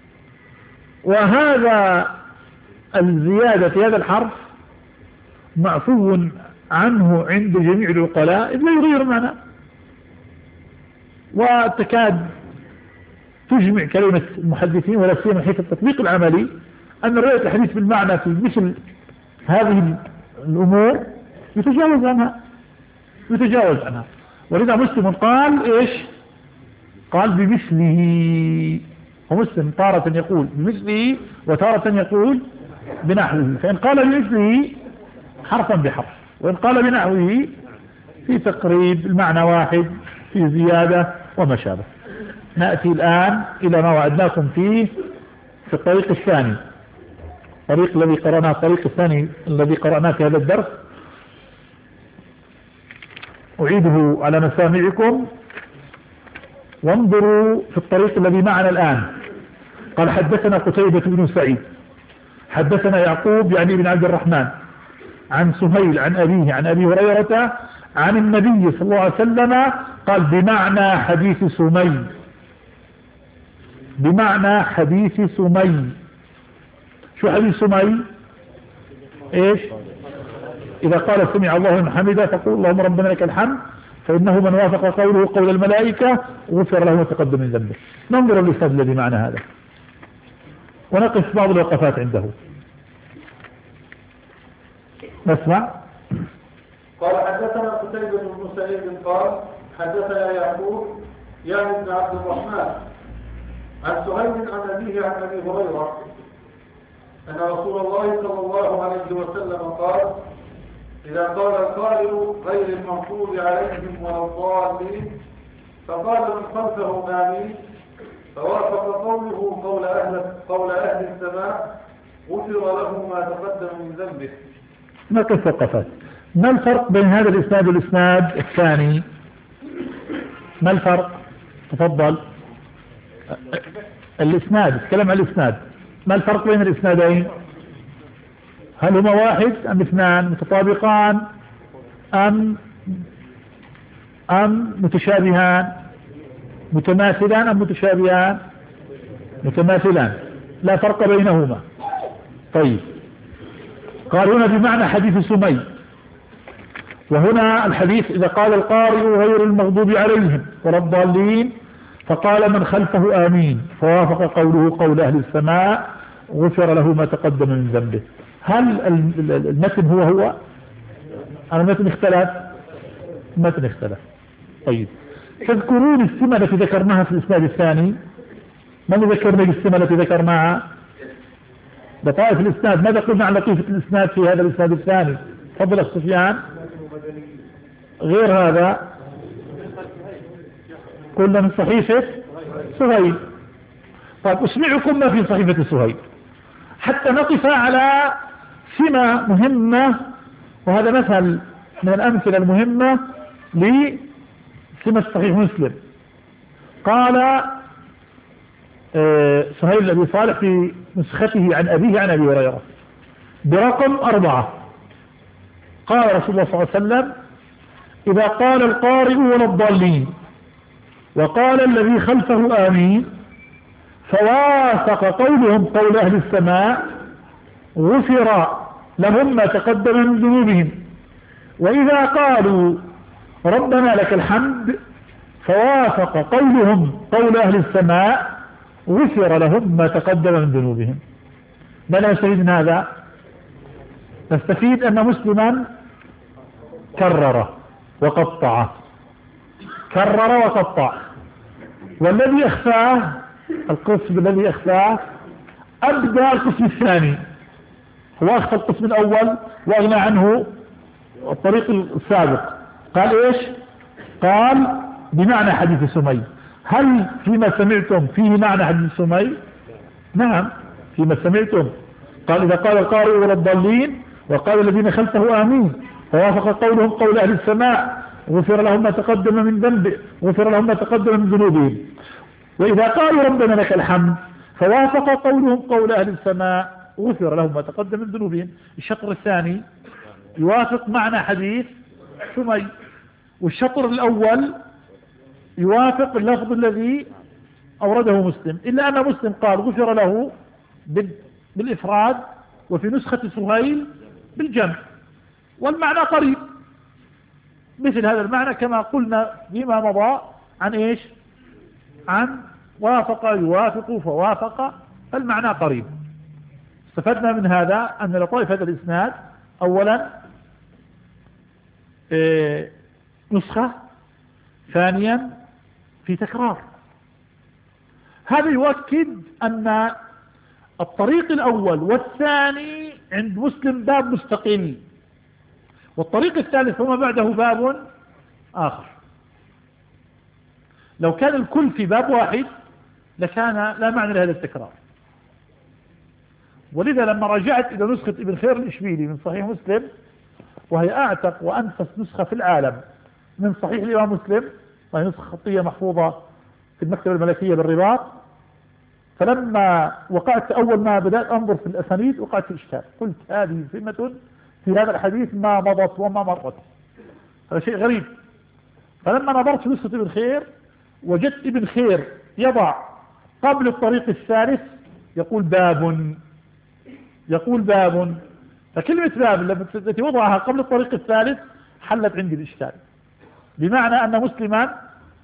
وهذا الزيادة في هذا الحرف معفو عنه عند جميع العقلاء، إذ لا يغير معنى، وتكاد تجمع كلمة المحدثين ولا سيما حيث التطبيق العملي أن رواية الحديث بالمعنى في مثل هذه الأمور يتجاوز عنها يتجاوز عنها ولذا مسلم قال إيش؟ قال بمثله. ومسلم تارة يقول بمثله وتارة يقول بنحوه، فإن قال بمثله حرفا بحرف، وإن قال بنحوه في تقريب المعنى واحد في زيادة وما شابه. نأتي الآن إلى ما وعدناكم فيه في الطريق الثاني، الطريق الذي قرأناه الطريق الثاني الذي قرأناه في هذا الدرس، أعيده على مسامعكم وانظروا في الطريق الذي معنا الآن. قال حدثنا قتيبة بن سعيد حدثنا يعقوب يعني بن عبد الرحمن عن سهيل عن أبيه عن أبي هريرة عن النبي صلى الله عليه وسلم قال بمعنى حديث سمي، بمعنى حديث سمي. شو حديث سمي؟ ايش؟ إذا قال سمع الله لمن حمده فقول اللهم ربنا لك الحمد، فإنه من وافق قوله قول الملائكة غفر له ما تقدم من ذنبه. ننظر الإسناد الذي معنى هذا ونقف بعض الوقفات عنده. نسمع. قال حدثنا قتيبة بن سعيد قال حدثنا يعقوب يعني بن عبد الرحمن عن سهيل عن أبيه عن أبي هريرة أن رسول الله صلى الله عليه وسلم قال إذا قال القائل غير المغضوب عليهم ولا الضالين فقال من خلفه آمين فوافق قوله قول أهل, قول أهل السماء غفر له ما تقدم من ذنبه. نقف وقفات. ما الفرق بين هذا الإسناد والإسناد الثاني؟ ما الفرق؟ تفضل. الإسناد، اتكلم عن الإسناد. ما الفرق بين الإسنادين؟ هل هما واحد أم اثنان متطابقان أم أم متشابهان؟ متماثلان أم متشابهان؟ متماثلان، لا فرق بينهما. طيب، قال هنا بمعنى حديث سمي، وهنا الحديث إذا قال القارئ غير المغضوب عليهم ولا الضالين فقال من خلفه آمين فوافق قوله قول أهل السماء غفر له ما تقدم من ذنبه. هل المتن هو هو؟ المتن اختلف؟ المتن اختلف. طيب تذكرون السمة التي ذكرناها في الإسناد الثاني؟ من ذكرنا بالسمة التي ذكرناها؟ لطائف الإسناد. ماذا قلنا عن لطيفة الإسناد في هذا الإسناد الثاني؟ تفضل أخ سفيان. غير هذا قلنا من صحيفة سهيل. طيب أسمعكم ما في صحيفة سهيل حتى نقف على سمة مهمة، وهذا مثل من الأمثلة المهمة لسمة صحيح مسلم. قال سهيل الأبي صالح في نسخته عن أبيه عن أبي هريرة برقم أربعة، قال رسول الله صلى الله عليه وسلم: إذا قال القارئ ولا الضالين وقال الذي خلفه آمين فوافق قولهم قول أهل السماء غفر لهم ما تقدم من ذنوبهم. وإذا قالوا ربنا لك الحمد فوافق قولهم قول أهل السماء غفر لهم ما تقدم من ذنوبهم. ما نستفيد من هذا؟ نستفيد أن مسلما كرر وقطع كرر وقطع، والذي أخفاه القسم الذي أخفاه أبدأ القسم الثاني، هو أخفى القسم الأول وأغنى عنه الطريق السابق. قال إيش؟ قال بمعنى حديث سمي. هل فيما سمعتم فيه معنى حديث سمي؟ نعم فيما سمعتم. قال إذا قال القارئ ولا الضالين وقال الذين خلفه آمين فوافق قولهم قول أهل السماء غفر لهم ما تقدم من ذنبه غفر لهم ما تقدم من ذنوبهم. وإذا قالوا ربنا لك الحمد فوافق قولهم قول أهل السماء غفر لهم ما تقدم من ذنوبهم. الشطر الثاني يوافق معنى حديث سمي، والشطر الأول يوافق اللفظ الذي أورده مسلم، إلا أن مسلم قال غفر له بالإفراد وفي نسخة سهيل بالجمع، والمعنى قريب مثل هذا المعنى كما قلنا فيما مضى عن إيش؟ عن وافق يوافق فوافق، المعنى قريب. استفدنا من هذا أن لطائف هذا الإسناد أولا إيه نسخة، ثانيا في تكرار. هذا يؤكد أن الطريق الأول والثاني عند مسلم باب مستقل، والطريق الثالث وما بعده باب آخر. لو كان الكل في باب واحد لكان لا معنى لهذا التكرار. ولذا لما رجعت إلى نسخة ابن خير الإشبيلي من صحيح مسلم، وهي أعتق وأنفس نسخة في العالم من صحيح الإمام مسلم، وهي نسخة خطية محفوظة في المكتبة الملكية بالرباط، فلما وقعت أول ما بدأت أنظر في الأسانيد وقعت في إشكال، قلت هذه سمة في هذا الحديث ما مضت وما مرت، هذا شيء غريب. فلما نظرت في نسخة ابن خير وجدت ابن خير يضع قبل الطريق الثالث يقول باب يقول باب فكلمة باب التي وضعها قبل الطريق الثالث حلت عندي الإشكال، بمعنى أن مسلما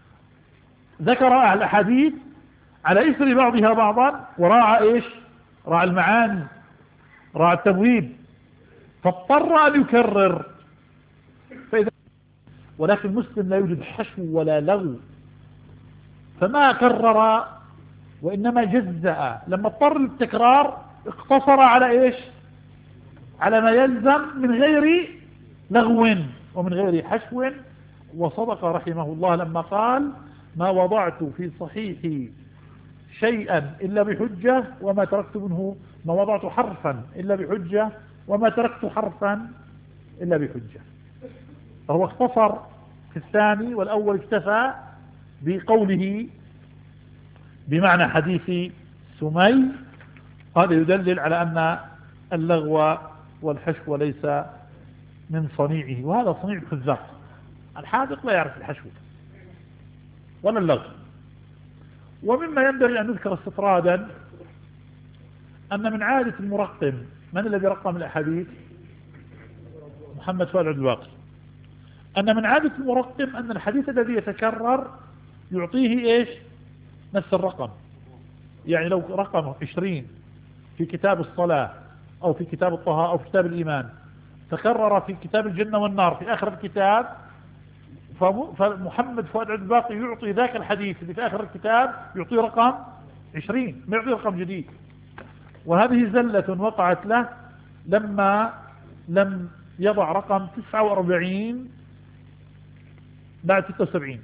ذكر الأحاديث على إثر بعضها بعضا وراعى إيش؟ راعى المعاني، راعى التبويب، فاضطر أن يكرر. فإذا ولكن مسلم لا يوجد حشو ولا لغو، فما كرر وإنما جزأ. لما اضطر للتكرار اقتصر على إيش؟ على ما يلزم من غير لغو ومن غير حشو. وصدق رحمه الله لما قال: ما وضعت في صحيحي شيئا إلا بحجة وما تركت منه ما وضعت حرفا إلا بحجة وما تركت حرفا إلا بحجة. فهو اختصر في الثاني، والأول اكتفى بقوله بمعنى حديث سمي. هذا يدلل على أن اللغو والحشو ليس من صنيعه، وهذا صنيع الخزاق. الحاذق لا يعرف الحشو ولا اللغو. ومما ينبغي أن نذكر استطرادا أن من عادة المرقم، من الذي رقم الأحاديث؟ محمد فؤاد عبد الباقي. أن من عادة المرقم أن الحديث الذي يتكرر يعطيه إيش؟ نفس الرقم. يعني لو رقم عشرين في كتاب الصلاة أو في كتاب الطهارة أو في كتاب الإيمان، تكرر في كتاب الجنة والنار في آخر الكتاب، فمحمد فؤاد عبد الباقي يعطي ذاك الحديث اللي في آخر الكتاب يعطيه رقم عشرين، ما يعطيه رقم جديد. وهذه زلة وقعت له لما لم يضع رقم تسعة وأربعين بعد ستة وسبعين.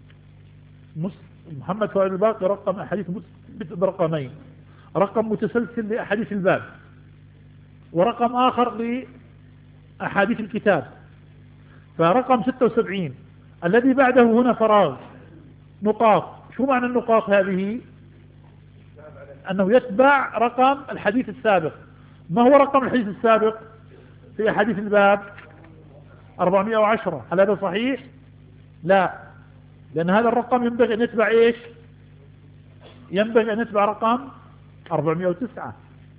محمد فؤاد الباقي رقم أحاديث برقمين، رقم متسلسل لأحاديث الباب، ورقم آخر لأحاديث الكتاب. فرقم ستة وسبعين الذي بعده هنا فراغ، نقاط. شو معنى النقاط هذه؟ أنه يتبع رقم الحديث السابق. ما هو رقم الحديث السابق في أحاديث الباب؟ أربعمائة وعشرة. هل هذا صحيح؟ لا، لأن هذا الرقم ينبغي أن يتبع إيش؟ ينبغي أن يتبع رقم أربعمائة وتسعة،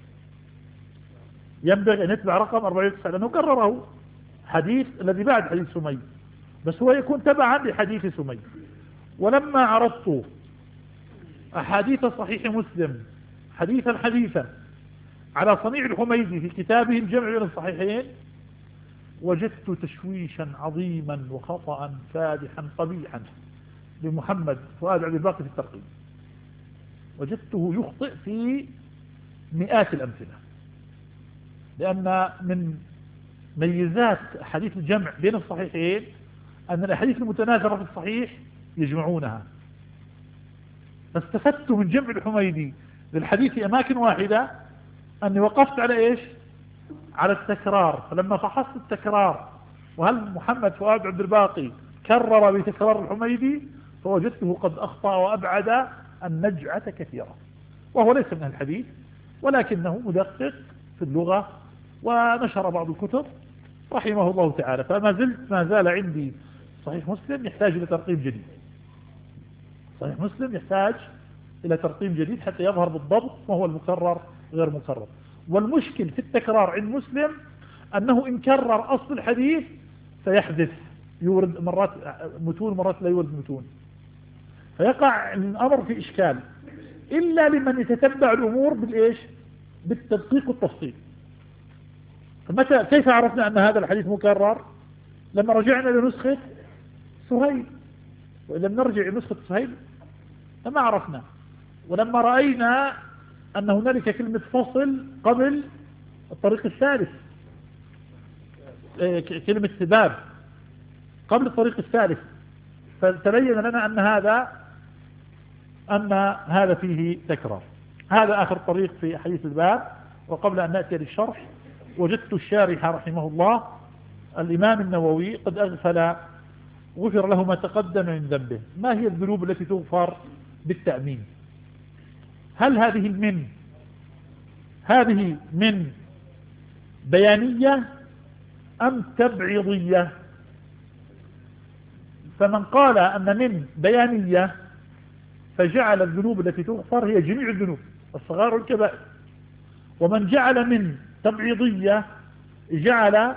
ينبغي أن يتبع رقم أربعمائة وتسعة لأنه كرره حديث الذي بعد حديث سمي، بس هو يكون تبعا لحديث سمي. ولما عرضت أحاديث صحيح مسلم حديثا حديثا على صنيع الحميدي في كتابه الجمع بين الصحيحين، وجدت تشويشا عظيما وخطأ فادحا قبيحا لمحمد فؤاد عبد الباقي في الترقيم. وجدته يخطئ في مئات الأمثلة، لأن من ميزات حديث الجمع بين الصحيحين أن الأحاديث المتناثرة في الصحيح يجمعونها. فاستفدت من جمع الحميدي للحديث في أماكن واحدة أني وقفت على إيش؟ على التكرار. فلما فحصت التكرار وهل محمد فؤاد عبد الباقي كرر بتكرار الحميدي، فوجدته قد أخطأ وأبعد النجعة كثيرا، وهو ليس من الحديث ولكنه مدقق في اللغة ونشر بعض الكتب رحمه الله تعالى. فما زلت ما زال عندي صحيح مسلم يحتاج إلى ترقيم جديد، صحيح مسلم يحتاج إلى ترقيم جديد حتى يظهر بالضبط ما هو المكرر غير مكرر. والمشكل في التكرار عند مسلم أنه إن كرر أصل الحديث سيحدث، يورد مرات متون مرات لا يورد متون، فيقع الأمر في إشكال إلا لمن يتتبع الأمور بالإيش؟ بالتدقيق والتفصيل. فمتى كيف عرفنا أن هذا الحديث مكرر؟ لما رجعنا لنسخة سهيل، وإن لم نرجع لنسخة سهيل فما عرفنا. ولما رأينا أن هنالك كلمة فصل قبل الطريق الثالث، كلمة باب قبل الطريق الثالث، فتبين لنا أن هذا أن هذا فيه تكرار. هذا آخر طريق في حديث الباب. وقبل أن نأتي للشرح، وجدت الشارح رحمه الله الإمام النووي قد أغفل، غفر له ما تقدم من ذنبه. ما هي الذنوب التي تغفر بالتأمين؟ هل هذه المن هذه من بيانية أم تبعيضية؟ فمن قال أن من بيانية فجعل الذنوب التي تغفر هي جميع الذنوب الصغار والكبائر، ومن جعل من تبعيضية جعل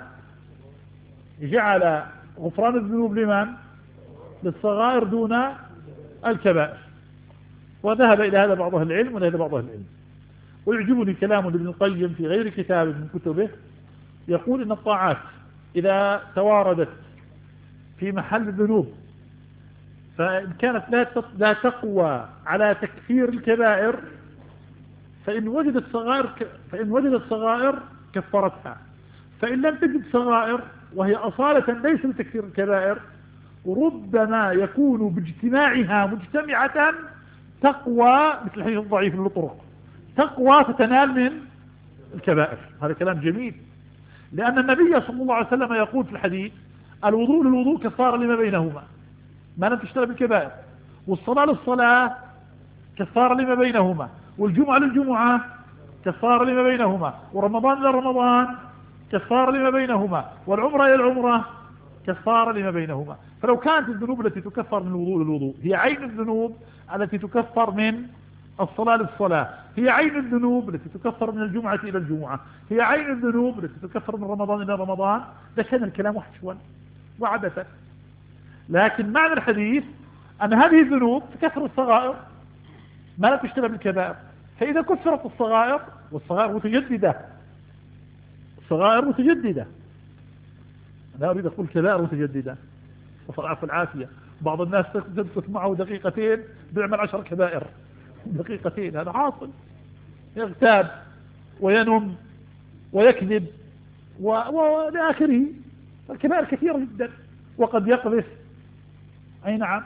جعل غفران الذنوب لمن؟ للصغائر دون الكبائر. وذهب إلى هذا بعض أهل العلم وإلى هذا بعض أهل العلم. ويعجبني كلام ابن القيم في غير كتاب من كتبه، يقول إن الطاعات إذا تواردت في محل الذنوب فإن كانت لا تقوى على تكفير الكبائر فإن وجدت صغائر فإن وجدت صغائر كفرتها، فإن لم تجد صغائر وهي أصالة ليس لتكفير الكبائر ربما يكون باجتماعها مجتمعة تقوى، مثل الحديث الضعيف للطرق، تقوى فتنال من الكبائر. هذا كلام جميل، لأن النبي صلى الله عليه وسلم يقول في الحديث: الوضوء للوضوء كفارة لما بينهما ما لم تشترك بالكبائر، والصلاة للصلاة كفارة لما بينهما، والجمعة للجمعة كفارة لما بينهما، ورمضان إلى رمضان كفارة لما بينهما، والعمرة إلى العمرة كفارة لما بينهما. فلو كانت الذنوب التي تكفر من الوضوء للوضوء هي عين الذنوب التي تكفر من الصلاة للصلاة، هي عين الذنوب التي تكفر من الجمعة إلى الجمعة، هي عين الذنوب التي تكفر من رمضان إلى رمضان، لكان الكلام وحشوا وعبثا. لكن معنى الحديث أن هذه الذنوب تكفر الصغائر ما لا تشتبه بالكبائر. فإذا كفرت الصغائر، والصغائر متجددة، الصغائر متجددة، لا أريد أقول كبائر متجددة، وصل العفو العافية. بعض الناس تمكث معه دقيقتين بيعمل عشر كبائر دقيقتين، هذا حاصل. يغتاب وينم ويكذب وإلى آخره. الكبائر كثيرة جدا، وقد يقذف. أي نعم.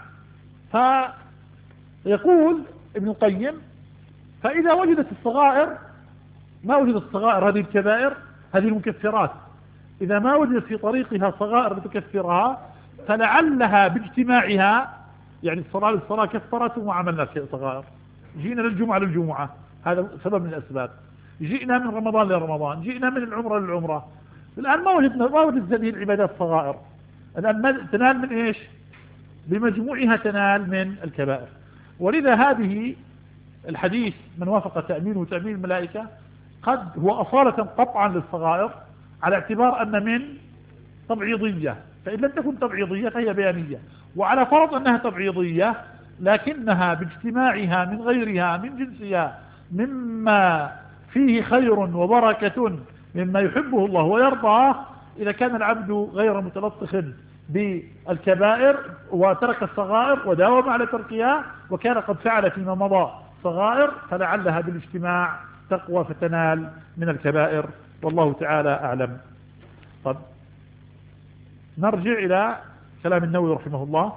فيقول ابن القيم: فإذا وجدت الصغائر، ما وجدت الصغائر هذه الكبائر هذه المكفرات، إذا ما وجدت في طريقها صغائر لتكفرها فلعلها باجتماعها، يعني الصلاة للصلاة كفرت وما عملنا صغائر. جئنا للجمعة للجمعة، هذا سبب من الأسباب. جئنا من رمضان لرمضان، جئنا من العمرة للعمرة. الآن ما وجدنا ما وجدت هذه العبادات صغائر. الآن تنال من إيش؟ بمجموعها تنال من الكبائر. ولذا هذه الحديث من وافق تأمينه وتأمين الملائكة قد هو أصالة قطعا للصغائر، على اعتبار أن من تبعيضية، فإن لم تكن تبعيضية فهي بيانية. وعلى فرض أنها تبعيضية لكنها باجتماعها من غيرها من جنسها مما فيه خير وبركة مما يحبه الله ويرضاه، إذا كان العبد غير متلطخ بالكبائر وترك الصغائر وداوم على تركها وكان قد فعل فيما مضى صغائر، فلعلها بالاجتماع تقوى فتنال من الكبائر، والله تعالى أعلم. طب نرجع إلى كلام النووي رحمه الله.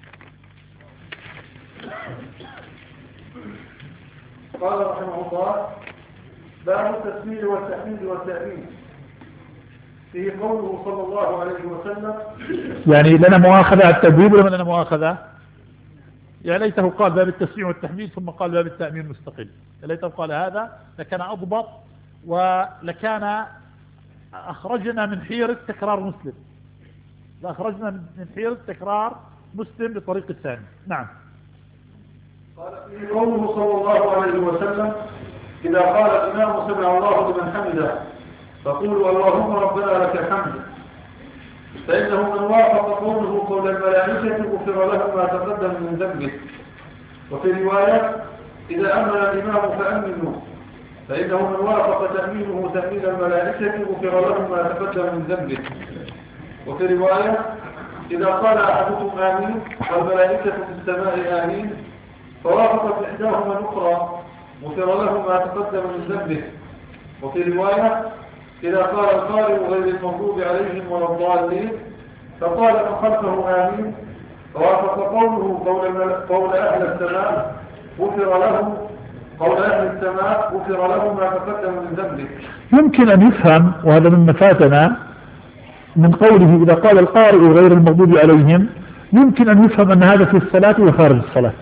قال رحمه الله: باب التسمية والتحميد والتأمين، فيه قوله صلى الله عليه وسلم. يعني لنا مؤاخذة على التبويب ولا لنا مؤاخذة؟ يا ليته قال باب التسمية والتحميد ثم قال باب التأمين مستقل. يا ليته قال هذا لكان أضبط ولكان أخرجنا من حيرة تكرار مسلم، لأخرجنا من حيرة تكرار مسلم بالطريق الثاني. نعم. قال فيه قوله صلى الله عليه وسلم: إذا قال الإمام سمع الله لمن حمده فقولوا اللهم ربنا لك الحمد، فإنه من وافق قوله قول الملائكة غفر له ما تقدم من ذنبه. وفي رواية: إذا أمن الإمام فأمنوا، فإنه من وافق تأمينه تأمين الملائكة غفر له ما تقدم من ذنبه. وفي رواية: إذا قال أحدكم آمين والملائكة في السماء آمين، فوافقت إحداهما الأخرى غفر له ما تقدم من ذنبه. وفي رواية: إذا قال القارئ غير المغضوب عليهم ولا الضالين، فقال من خلفه آمين، فوافق قوله قول, قول أهل السماء غفر له قول أهل السماء غفر له ما تقدم من ذنبه. يمكن أن يفهم، وهذا مما فاتنا من قوله إذا قال القارئ غير المغضوب عليهم، يمكن أن يفهم أن هذا في الصلاة وخارج الصلاة،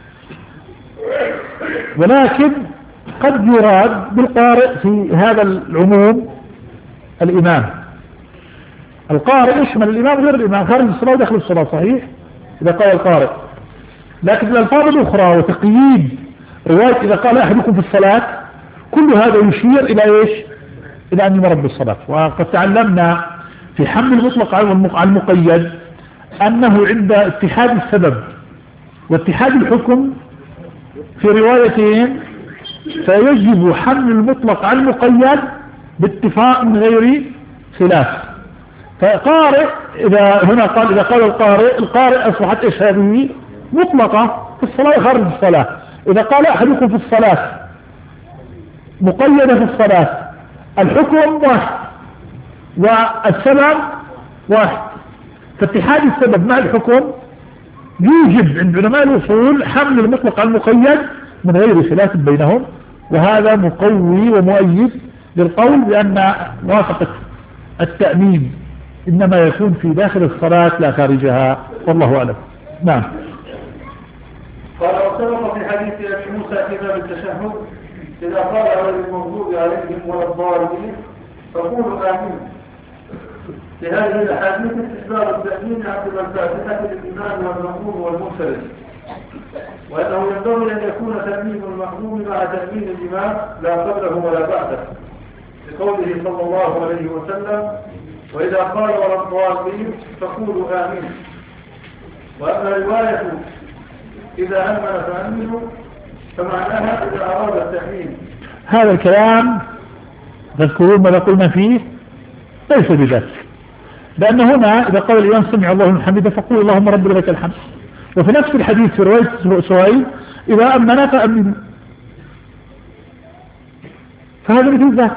ولكن قد يراد بالقارئ في هذا العموم الإمام. القارئ يشمل الإمام غير الإمام، خارج الصلاة وداخل الصلاة، صحيح إذا قال القارئ. لكن الألفاظ الأخرى وتقييد رواية إذا قال أحدكم في الصلاة، كل هذا يشير إلى إيش؟ إلى أن يمر بالصلاة. وقد تعلمنا في حمل المطلق على المقيد أنه عند اتحاد السبب واتحاد الحكم في روايتين فيجب حمل المطلق على المقيد باتفاق من غير خلاف. فقارئ إذا هنا قال إذا قال القارئ القارئ أصبحت إيش هذه؟ مطلقة في الصلاة وخارج الصلاة. إذا قال أحدكم في الصلاة مقيدة في الصلاة، الحكم واحد والسبب واحد، فاتحاد السبب مع الحكم يوجب عند علماء الأصول حمل المطلق على المقيد من غير خلاف بينهم. وهذا مقوي ومؤيد للقول بأن موافقة التأمين إنما يكون في داخل الصلاة لا خارجها، والله أعلم. نعم. قال وسبق في حديث أبي موسى في باب التشهد: إذا قال غير المغضوب عليهم ولا الضالين فقولوا آمين. في هذه الأحاديث استحباب التأمين عقب الفاتحة للإمام والمأموم والمنفرد، وأنه ينبغي أن يكون تأمين المأموم مع تأمين الإمام لا قبله ولا بعده، لقوله صلى الله عليه وسلم: وإذا قال ولا الضالين فقولوا آمين. وأما رواية إذا أمن فأمنوا فمعناها إذا أراد التأمين. هذا الكلام تذكرون ماذا قلنا فيه؟ ليس بذلك، لأن هنا إذا قال الإمام سمع الله لمن حمده فقول اللهم رب لك الحمد. وفي نفس الحديث في رواية سهيل إذا أمنا فأمنوا، فهذا مثل ذاك.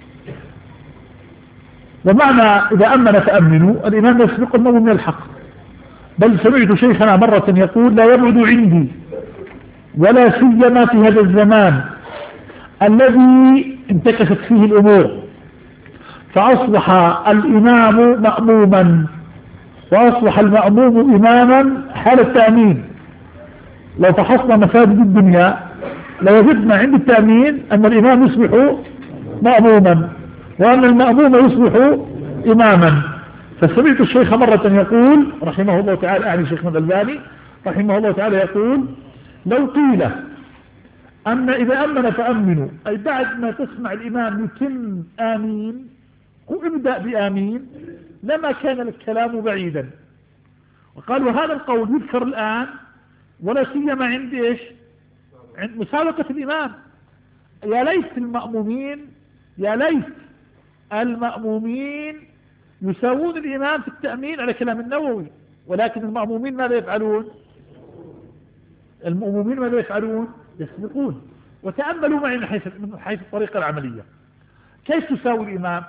ومعنى إذا أمن فأمنوا الإمام يسبق المؤمن من الحق. بل سمعت شيخنا مرة يقول لا يبعد عندي ولا سيما في هذا الزمان الذي انتكست فيه الأمور فأصبح الإمام مأموما وأصبح المأموم إماما حال التأمين. لو فحصنا مساجد الدنيا لوجدنا عند التأمين أن الإمام يصبح مأموما وأن المأموم يصبح إماما. فسمعت الشيخ مرة يقول رحمه الله تعالى، يعني الشيخ الألباني رحمه الله تعالى يقول لو قيل أن إذا أمن فأمنوا أي بعد ما تسمع الإمام يتم آمين وابدأ بآمين لما كان الكلام بعيدا. وقال وهذا القول يذكر الآن ولا سيما عند إيش؟ عند مسابقة الإمام. يا ليت المأمومين يا ليت المأمومين يساوون الإمام في التأمين على كلام النووي، ولكن المأمومين ماذا يفعلون؟ المأمومين ماذا يفعلون؟ يسبقون. وتأملوا معي من حيث من حيث الطريقة العملية كيف تساوي الإمام؟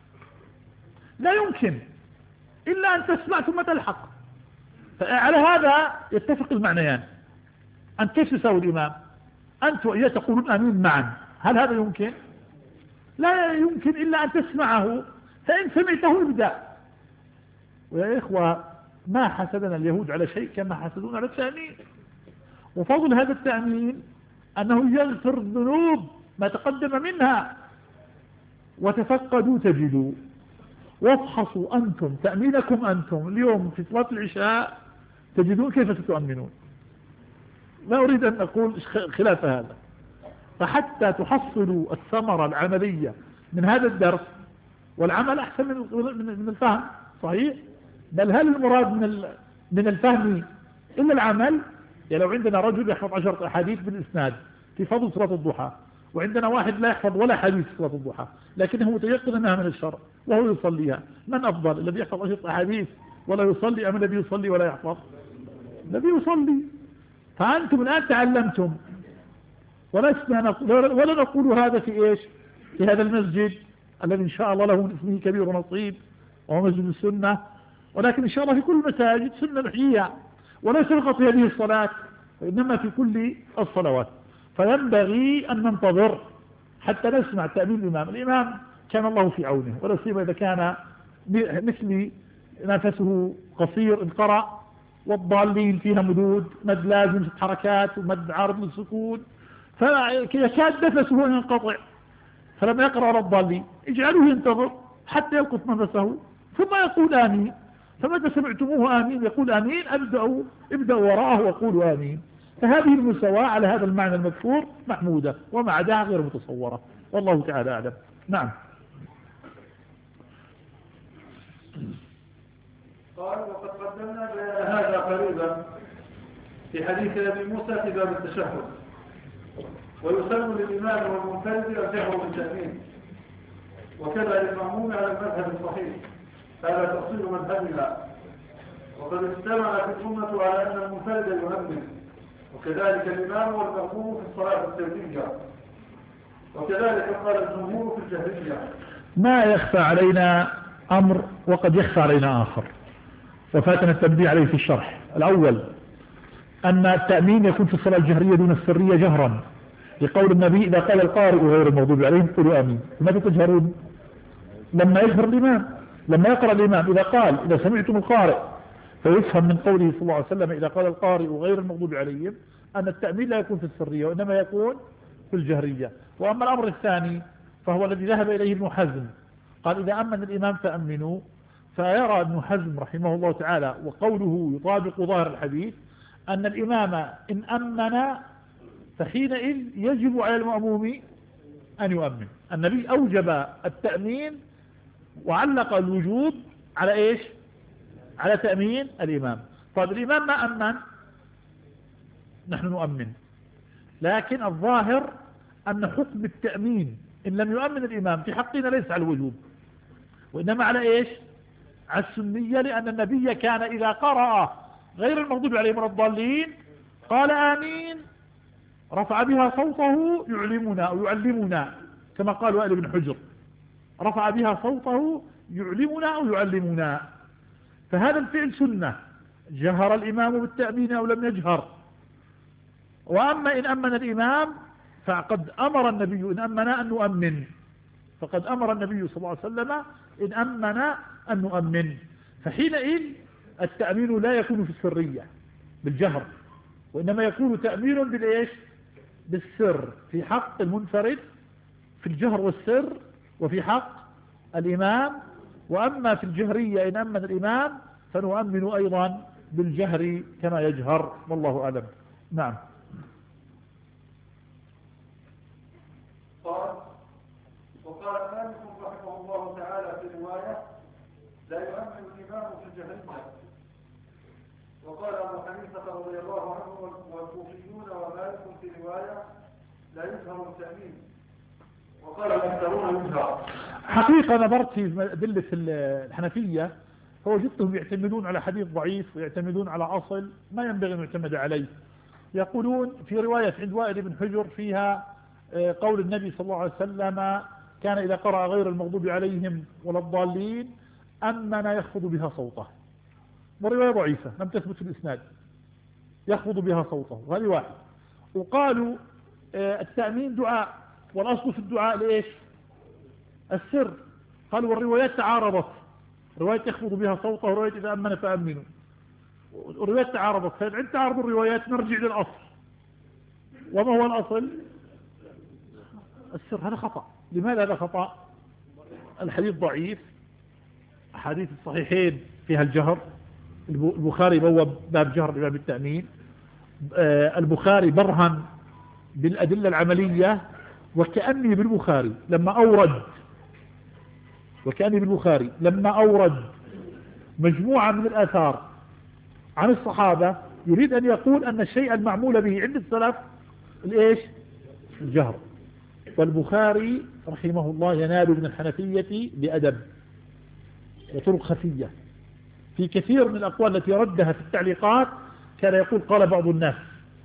لا يمكن إلا أن تسمع ثم تلحق. فعلى هذا يتفق المعنيان. أن كيف تساوي الإمام؟ أنت وإياه تقولون آمين معا، هل هذا يمكن؟ لا يمكن إلا أن تسمعه، فإن سمعته ابدأ. ويا إخوة ما حسدنا اليهود على شيء كما حسدون على التأمين. وفضل هذا التأمين أنه يغفر الذنوب ما تقدم منها. وتفقدوا تجدوا وافحصوا أنتم تأمينكم أنتم اليوم في صلاة العشاء تجدون كيف ستؤمنون. لا أريد أن أقول خلاف هذا. فحتى تحصلوا الثمرة العملية من هذا الدرس، والعمل أحسن من الفهم صحيح، بل هل المراد من من الفهم إلا العمل؟ يعني لو عندنا رجل يحفظ عشرة أحاديث بالإسناد في فضل صلاة الضحى، وعندنا واحد لا يحفظ ولا حديث في صلاة الضحى لكنه متيقن أنها من الشرع وهو يصليها، من أفضل؟ الذي يحفظ عشرة أحاديث ولا يصلي أم الذي يصلي ولا يحفظ؟ الذي يصلي. فأنتم الآن تعلمتم، ولسنا نقول ولا نقول هذا في إيش؟ في هذا المسجد الذي إن شاء الله له من اسمه كبير ونصيب وهو مسجد السنة، ولكن إن شاء الله في كل المساجد سنة نحييها، وليس فقط في هذه الصلاة وإنما في كل الصلوات. فينبغي أن ننتظر حتى نسمع تأمين الإمام. الإمام كان الله في عونه، ولا سيما إذا كان مثلي نفسه قصير انقرأ، والضالين فيها مدود، مد لازم ست حركات ومد عارض للسكون، فيكاد نفسه أن ينقطع. فلما يقرأ على الضالين اجعلوه ينتظر حتى يلقط نفسه ثم يقول آمين. فمتى سمعتموه آمين يقول آمين ابدأوا ابدأوا وراءه وقولوا آمين. فهذه المساواة على هذا المعنى المذكور محمودة، وما عداها غير متصورة، والله تعالى أعلم. نعم. قال وقد قدمنا بيان هذا قريبا في حديث أبي موسى في باب التشهد. ويسن للإمام والمنفرد الجهر بالتأمين، وكذا للمأموم على المذهب الصحيح، هذا تفصيل مذهبنا. وقد اجتمعت الأمة على أن المنفرد يؤمن، وكذلك الإمام والمأموم في الصلاة السرية، وكذلك قال الجمهور في الجهرية. ما يخفى علينا أمر وقد يخفى علينا آخر، وفاتنا التنبيه عليه في الشرح. الأول أن التأمين يكون في الصلاة الجهرية دون السرية جهرا، لقول النبي إذا قال القارئ غير المغضوب عليهم قولوا آمين. متى تجهرون؟ لما يجهر الإمام، لما يقرأ الإمام. إذا قال إذا سمعتم القارئ، فيفهم من قوله صلى الله عليه وسلم إذا قال القارئ غير المغضوب عليهم أن التأمين لا يكون في السرية وإنما يكون في الجهرية. وأما الأمر الثاني فهو الذي ذهب إليه ابن حزم، قال إذا أمن الإمام فأمنوا. فيرى ابن حزم رحمه الله تعالى وقوله يطابق ظاهر الحديث أن الإمام إن أمن فحينئذ يجب على المأموم أن يؤمن. النبي أوجب التأمين وعلق الوجوب على إيش؟ على تأمين الإمام. طيب الإمام ما أمن، نحن نؤمن، لكن الظاهر أن حكم التأمين إن لم يؤمن الإمام في حقنا ليس على الوجوب وإنما على إيش؟ على السنية، لأن النبي كان إذا قرأ غير المغضوب عليهم ولا الضالين قال آمين، رفع بها صوته يعلمنا أو يعلمنا كما قال وائل بن حجر، رفع بها صوته يعلمنا أو يعلمنا. فهذا الفعل سنة، جهر الإمام بالتأمين أو لم يجهر. وأما إن أمن الإمام فقد أمر النبي إن أمنا أن نؤمن، فقد أمر النبي صلى الله عليه وسلم إن أمنا أن نؤمن. فحينئذ التأمين لا يكون في السرية بالجهر، وإنما يكون تأمين بالإيش؟ بالسر، في حق المنفرد في الجهر والسر، وفي حق الإمام. وأما في الجهرية إن أمن الإمام فنؤمن أيضا بالجهر كما يجهر، والله أعلم. نعم. قال وقال مالك رحمه الله تعالى في رواية لا يؤمن الإمام في الجهرية. وقال أبو حنيفة رضي الله عنه والكوفيون ومالك في رواية لا يظهر التأمين، وقال الأكثرون يظهر. حقيقة نظرت في أدلة الحنفية فوجدتهم يعتمدون على حديث ضعيف ويعتمدون على أصل ما ينبغي أن يعتمد عليه. يقولون في رواية عند وائل بن حجر فيها قول النبي صلى الله عليه وسلم كان إذا قرأ غير المغضوب عليهم ولا الضالين أمن يخفض بها صوته، والرواية ضعيفة لم تثبت في الإسناد، يخفض بها صوته، وهذه واحد. وقالوا التأمين دعاء، والأصل في الدعاء لإيش؟ السر. قالوا والروايات تعارضت، رواية يخفض بها صوته ورواية إذا أمن فأمنوا، الروايات تعارضت. فعند تعارض الروايات نرجع للأصل. وما هو الأصل؟ السر. هذا خطأ. لماذا هذا خطأ؟ الحديث ضعيف، أحاديث الصحيحين فيها الجهر، البخاري بوب باب جهر باب التأمين، البخاري برهن بالأدلة العملية. وكأني بالبخاري لما أورد وكأني بالبخاري لما أورد مجموعة من الآثار عن الصحابة يريد أن يقول أن الشيء المعمول به عند السلف الإيش؟ الجهر. والبخاري رحمه الله ينال من الحنفية بأدب وطرق خفية. في كثير من الأقوال التي ردها في التعليقات كان يقول قال بعض الناس،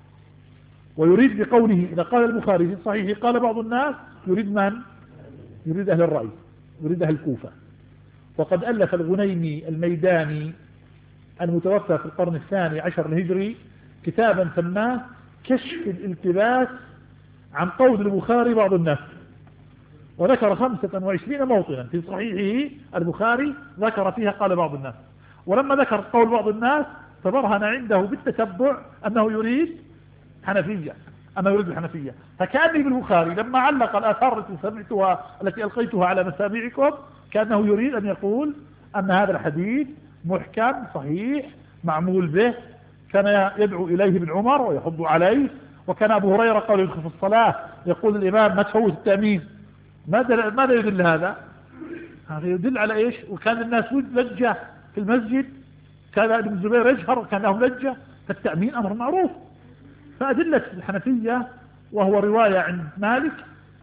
ويريد بقوله إذا قال البخاري في صحيح قال بعض الناس يريد من؟ يريد أهل الرأي، يريد أهل الكوفة. وقد ألف الغنيمي الميداني المتوفى في القرن الثاني عشر الهجري كتابا سماه كشف الالتباس عن قول البخاري بعض الناس، وذكر خمسة وعشرين موطنا في صحيحه البخاري ذكر فيها قال بعض الناس. ولما ذكر قول بعض الناس تبرهن عنده بالتتبع أنه يريد حنفية، أنه يريد الحنفية. فكأني بالبخاري لما علق الآثار التي سمعتها التي ألقيتها على مسامعكم كأنه يريد أن يقول أن هذا الحديث محكم صحيح معمول به، كان يدعو إليه ابن عمر ويحض عليه. وكان أبو هريرة قال يدخل في الصلاة يقول الإمام ما تفوت التأمين. ماذا ماذا يدل هذا؟ هذا يدل على إيش؟ وكان الناس لجة في المسجد، كان ابن الزبير يجهر وكان لهم لجة، فالتأمين أمر معروف. فأدلة الحنفية وهو رواية عند مالك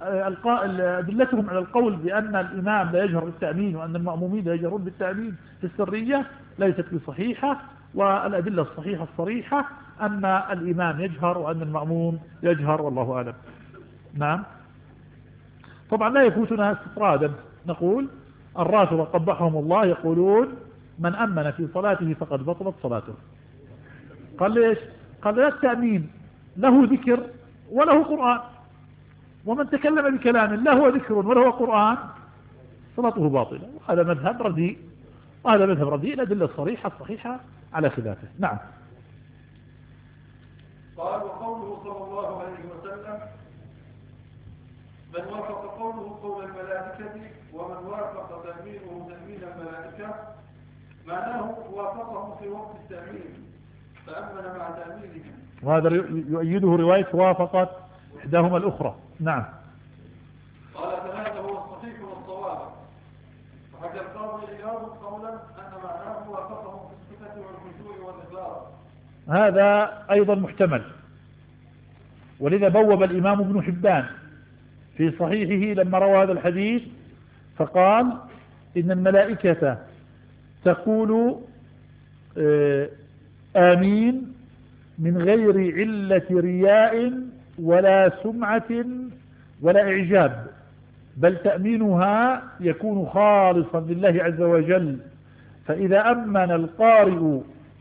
أدلتهم على القول بأن الإمام لا يجهر بالتأمين وأن المأمومين لا يجهرون بالتأمين في السرية ليست بصحيحة. والأدلة الصحيحة الصريحة أن الإمام يجهر وأن المأموم يجهر، والله أعلم. نعم. طبعا لا يفوتنا استطرادا نقول الرافضة قبحهم الله يقولون من أمن في صلاته فقد بطلت صلاته. قال ليش؟ قال لا، التأمين له ذكر وله قرآن، ومن تكلم بكلام لا هو ذكر ولا هو قرآن صلاته باطلة. وهذا مذهب رديء، وهذا مذهب رديء. الأدلة الصريحة الصحيحة على خلافه. نعم. قال وقوله صلى الله عليه وسلم من وافق قوله قول الملائكة ومن وافق تأمينه تأمين الملائكة معناه وافقهم في وقت التأمين فأمن مع تأمينهم. وهذا يؤيده رواية وافقت إحداهما الأخرى. نعم. قال فهذا هو الصحيح والصواب. وحكى القاضي إياد قولا أن معناه وافقهم في الصفة والخشوع والإخلاص. هذا أيضا محتمل، ولذا بوب الإمام ابن حبان في صحيحه لما روى هذا الحديث فقال إن الملائكة تقول آمين من غير علة رياء ولا سمعة ولا إعجاب، بل تأمينها يكون خالصا لله عز وجل. فإذا أمن القارئ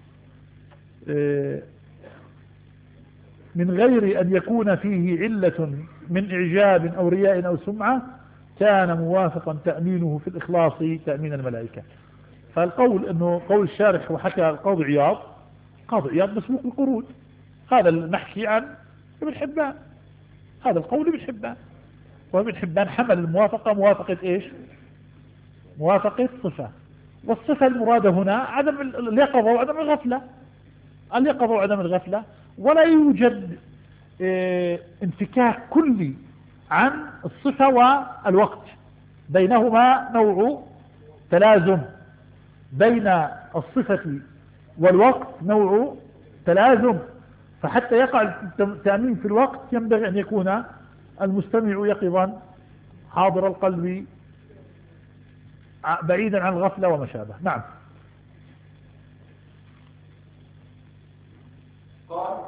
من غير أن يكون فيه علة من إعجاب أو رياء أو سمعة كان موافقا تأمينه في الإخلاص تأمين الملائكة. فالقول أنه قول الشارح وحكى القاضي عياض، قاضي عياض مسبوق القرود، هذا المحكي عن ابن حبان، هذا القول ابن حبان، وابن حبان حمل الموافقة موافقة إيش؟ موافقة صفة، والصفة المرادة هنا عدم اليقظة وعدم الغفلة، اليقظة وعدم الغفلة، ولا يوجد اه انفكاك كلي عن الصفة والوقت، بينهما نوع تلازم، بين الصفة والوقت نوع تلازم. فحتى يقع التأمين في الوقت ينبغي أن يكون المستمع يقظا حاضر القلب بعيدا عن الغفلة وما شابه. نعم. قال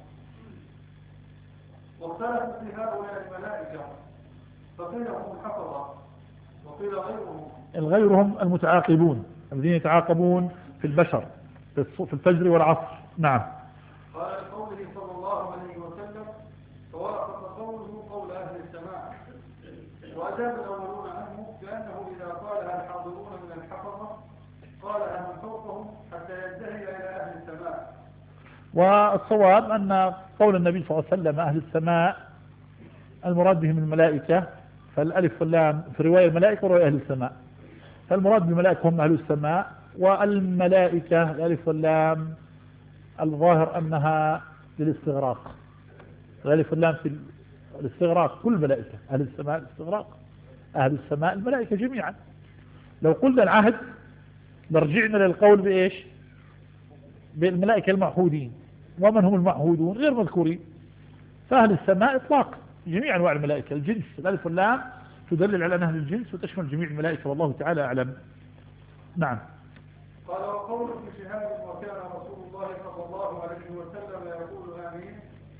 واختلفوا في هؤلاء الملائكة فقيل هم الحفظة وقيل غيرهم غيرهم المتعاقبون الذين يتعاقبون في البشر في الفجر والعصر. نعم. قال قوله صلى الله عليه وسلم فوافق قوله قول أهل السماء، وأجاب الأولون عنه بأنه إذا قالها الحاضرون من الحفظة قالها من فوقهم حتى ينتهي إلى أهل السماء. والصواب أن قول النبي صلى الله عليه وسلم أهل السماء المراد بهم الملائكة، فالألف واللام في رواية الملائكة ورواية أهل السماء، فالمراد بالملائكة هم أهل السماء، والملائكة الألف واللام الظاهر أنها للاستغراق، الألف واللام في الاستغراق، كل ملائكة أهل السماء الاستغراق، أهل السماء الملائكة جميعا. لو قلنا العهد لرجعنا للقول بإيش؟ بالملائكة المعهودين، ومن هم المعهودون غير مذكورين، فأهل السماء إطلاق جميع أنواع الملائكة، الجنس الألف واللام تدلل على أهل الجنس وتشمل جميع الملائكة والله تعالى أعلم. نعم. قال وقول في شهاب وكان رسول الله صلى الله عليه وسلم يقول آمين،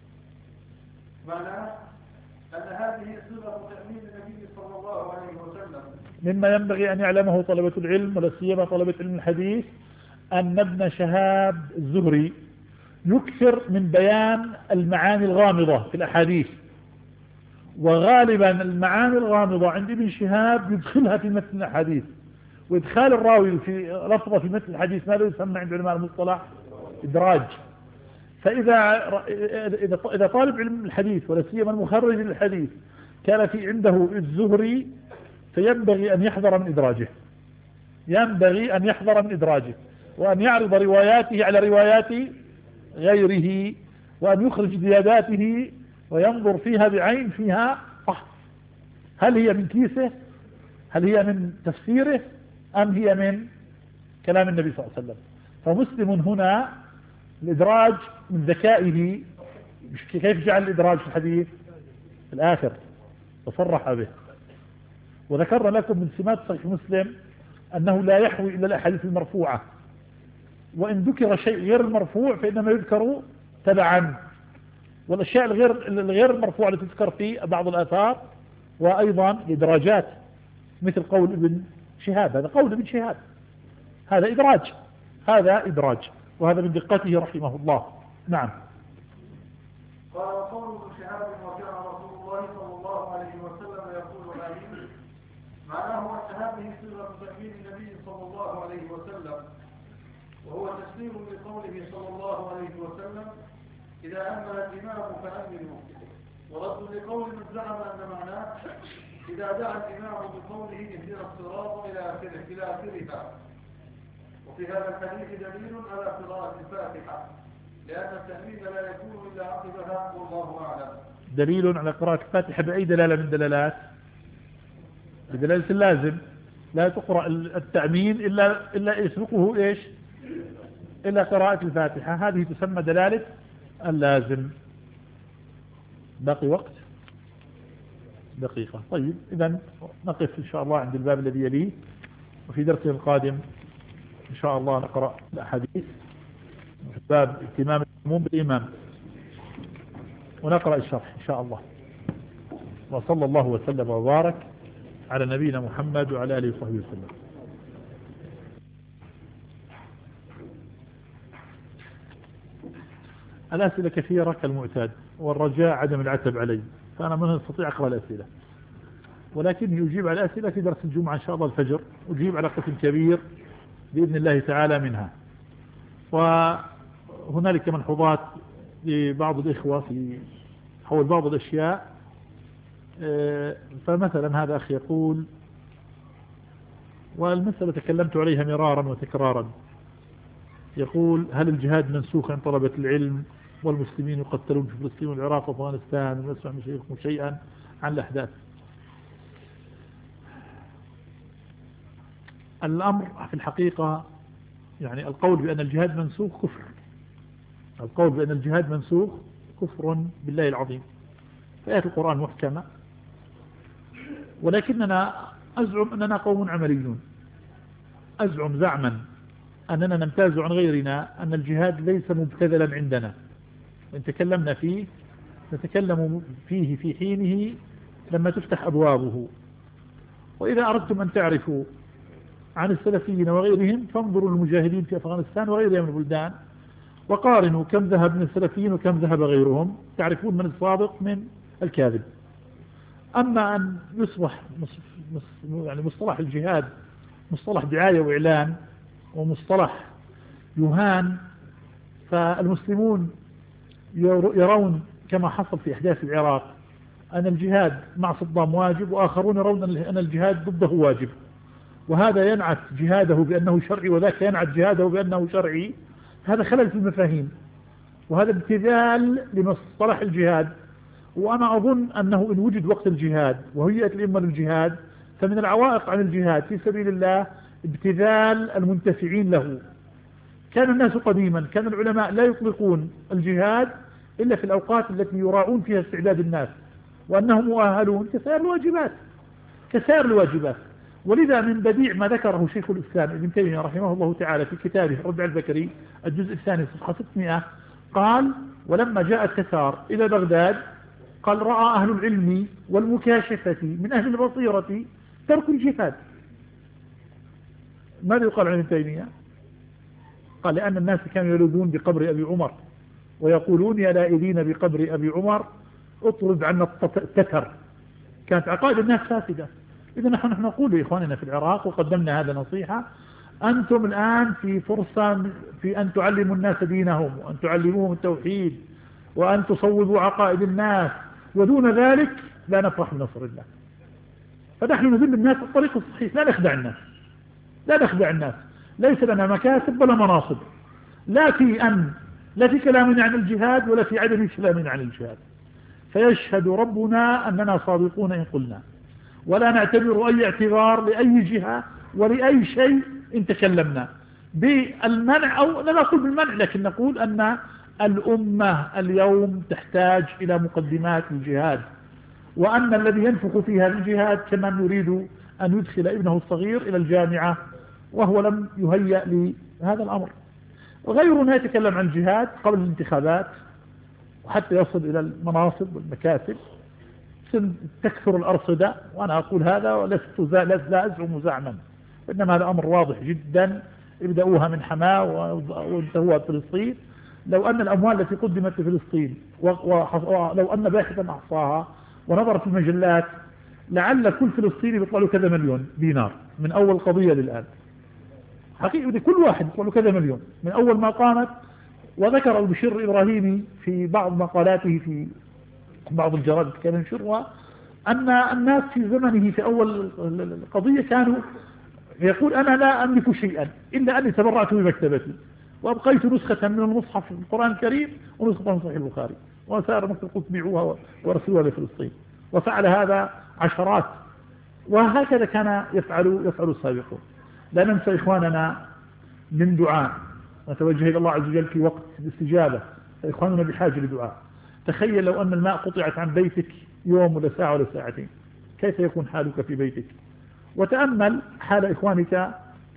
معناه أن هذه صيغة تأمين النبي صلى الله عليه وسلم. مما ينبغي أن يعلمه طلبة العلم ولا سيما طلبة علم الحديث أن ابن شهاب الزهري يكثر من بيان المعاني الغامضة في الأحاديث، وغالبا المعاني الغامضة عند ابن شهاب يدخلها في متن الأحاديث، وإدخال الراوي في لفظة في متن الحديث ماذا يسمى عند علماء المصطلح؟ إدراج. فإذا إذا طالب علم الحديث ولا سيما المخرج للحديث كان في عنده الزهري فينبغي أن يحذر من إدراجه، ينبغي أن يحذر من إدراجه، وأن يعرض رواياته على روايات غيره، وأن يخرج زياداته وينظر فيها بعين فيها فحص، هل هي من كيسه، هل هي من تفسيره، أم هي من كلام النبي صلى الله عليه وسلم. فمسلم هنا الإدراج من ذكائه، كيف جعل الإدراج في الحديث في الآخر وصرح به. وذكرنا لكم من سمات صحيح مسلم أنه لا يحوي إلا الأحاديث المرفوعة، وإن ذكر شيء غير المرفوع فإنما يذكر تبعا، والأشياء الغير الغير المرفوعة التي تذكر في بعض الآثار، وأيضا الإدراجات مثل قول ابن شهاب، هذا قول ابن شهاب، هذا إدراج، هذا إدراج، وهذا من دقته رحمه الله. نعم. قال وقول ابن شهاب وكان رسول الله صلى الله عليه وسلم يقول آمين، معناه أن هذه صيغة تأمين النبي صلى الله عليه وسلم، وهو تفسير لقوله صلى الله عليه وسلم إذا أمن الإمام فأمنوا، ورد لقول من زعم أن معناه إذا دعا الإمام بقوله اهدنا الصراط إلى آخره إلى آخرها. وفي هذا الحديث دليل على قراءة الفاتحة، لأن التأمين لا يكون إلا عقبها والله أعلم. دليل على قراءة الفاتحة بأي دلالة من دلالات؟ بدلالة اللازم، لا تقرأ التأمين إلا إلا يسبقه إيش؟ إلا قراءة الفاتحة، هذه تسمى دلالة اللازم. باقي وقت دقيقة. طيب إذا نقف إن شاء الله عند الباب الذي يليه، وفي درسنا القادم إن شاء الله نقرأ الأحاديث في باب اهتمام المأموم بالإمام ونقرأ الشرح إن شاء الله. وصلى الله وسلم وبارك على نبينا محمد وعلى آله وصحبه وسلم. الأسئلة كثيرة كالمعتاد، والرجاء عدم العتب علي، فأنا من أستطيع أقرأ الأسئلة، ولكن يجيب على الأسئلة في درس الجمعة إن شاء الله الفجر، ويجيب على قسم كبير بإذن الله تعالى منها. وهنالك ملحوظات لبعض الإخوة في حول بعض الأشياء. فمثلا هذا أخي يقول، والمسألة تكلمت عليها مرارا وتكرارا، يقول: هل الجهاد منسوخ عن طلبة العلم والمسلمين يقتلون في فلسطين والعراق وأفغانستان ونسمع من شيخكم شيئا عن الأحداث؟ الأمر في الحقيقة يعني القول بأن الجهاد منسوخ كفر، القول بأن الجهاد منسوخ كفر بالله العظيم. فآيات القرآن محكمة، ولكننا أزعم أننا قوم عمليون، أزعم زعما أننا نمتاز عن غيرنا أن الجهاد ليس مبتذلا عندنا، إن تكلمنا فيه نتكلم فيه في حينه لما تفتح أبوابه. وإذا أردتم أن تعرفوا عن السلفيين وغيرهم فانظروا المجاهدين في أفغانستان وغيرها من البلدان، وقارنوا كم ذهب من السلفيين وكم ذهب غيرهم، تعرفون من الصادق من الكاذب. أما أن يصبح يعني مصطلح الجهاد مصطلح دعاية وإعلان ومصطلح يهان، فالمسلمون يرون كما حصل في أحداث العراق أن الجهاد مع صدام واجب، وآخرون يرون أن الجهاد ضده واجب، وهذا ينعت جهاده بأنه شرعي وذاك ينعت جهاده بأنه شرعي. هذا خلل في المفاهيم، وهذا ابتذال لمصطلح الجهاد. وأنا أظن أنه إن وجد وقت الجهاد وهيئة الأمة للجهاد، فمن العوائق عن الجهاد في سبيل الله ابتذال المنتفعين له. كان الناس قديما، كان العلماء لا يطلقون الجهاد إلا في الأوقات التي يراعون فيها استعداد الناس وأنهم مؤهلون كسائر الواجبات كسائر الواجبات ولذا من بديع ما ذكره شيخ الإسلام ابن تيمية رحمه الله تعالى في كتابه ربع البكري الجزء الثاني صفحة ستمائة، قال: ولما جاء التتار إلى بغداد قال: رأى أهل العلم والمكاشفة من أهل البصيرة ترك الجهاد. ماذا يقال عن ابن تيمية؟ قال: لأن الناس كانوا يلوذون بقبر أبي عمر ويقولون: يا لائذين بقبر أبي عمر اطرد عنا التتر. كانت عقائد الناس فاسدة. إذا نحن نقول لإخواننا في العراق، وقدمنا هذا نصيحة: أنتم الآن في فرصة في أن تعلموا الناس دينهم، وأن تعلموهم التوحيد، وأن تصوبوا عقائد الناس، ودون ذلك لا نفرح بنصر الله. فنحن نذل الناس الطريق الصحيح، لا نخدع الناس لا نخدع الناس ليس لنا مكاسب ولا مناصب، لا في أن لا في كلامنا عن الجهاد ولا في عدم كلامنا عن الجهاد. فيشهد ربنا أننا صادقون إن قلنا، ولا نعتبر أي اعتبار لأي جهة ولأي شيء إن تكلمنا بالمنع، أو لا نقول بالمنع، لكن نقول أن الأمة اليوم تحتاج إلى مقدمات الجهاد، وأن الذي ينفخ فيها الجهاد كمن يريد أن يدخل ابنه الصغير إلى الجامعة وهو لم يهيأ لهذا الأمر. وغيرنا يتكلم عن الجهاد قبل الانتخابات وحتى يصل إلى المناصب والمكاسب تكثر الأرصدة. وأنا أقول هذا ولست لا أزعم زعما، إنما هذا أمر واضح جدا. ابدأوها من حماة وانتهوها بفلسطين. لو أن الأموال التي قدمت لفلسطين ولو أن باحثا أحصاها ونظر في المجلات، لعل كل فلسطيني بيطلع له كذا مليون دينار من أول قضية للآن. حقيقة كل واحد يطلع له كذا مليون من أول ما قامت. وذكر البشير الإبراهيمي في بعض مقالاته في بعض الجرائد كان ينشرها أن الناس في زمنه في أول القضية كانوا يقول: أنا لا أملك شيئا إلا أني تبرعت بمكتبتي وأبقيت نسخة من المصحف القرآن الكريم ونسخة من صحيح البخاري، وسائر مكتب القدس بيعوها ورسلوها لفلسطين. وفعل هذا عشرات، وهكذا كان يفعل يفعل السابقون. لا ننسى إخواننا من دعاء، نتوجه إلى الله عز وجل في وقت الاستجابة، فإخواننا بحاجة لدعاء. تخيل لو أن الماء قطعت عن بيتك يوم ولا ساعة ولا ساعتين، كيف يكون حالك في بيتك؟ وتأمل حال إخوانك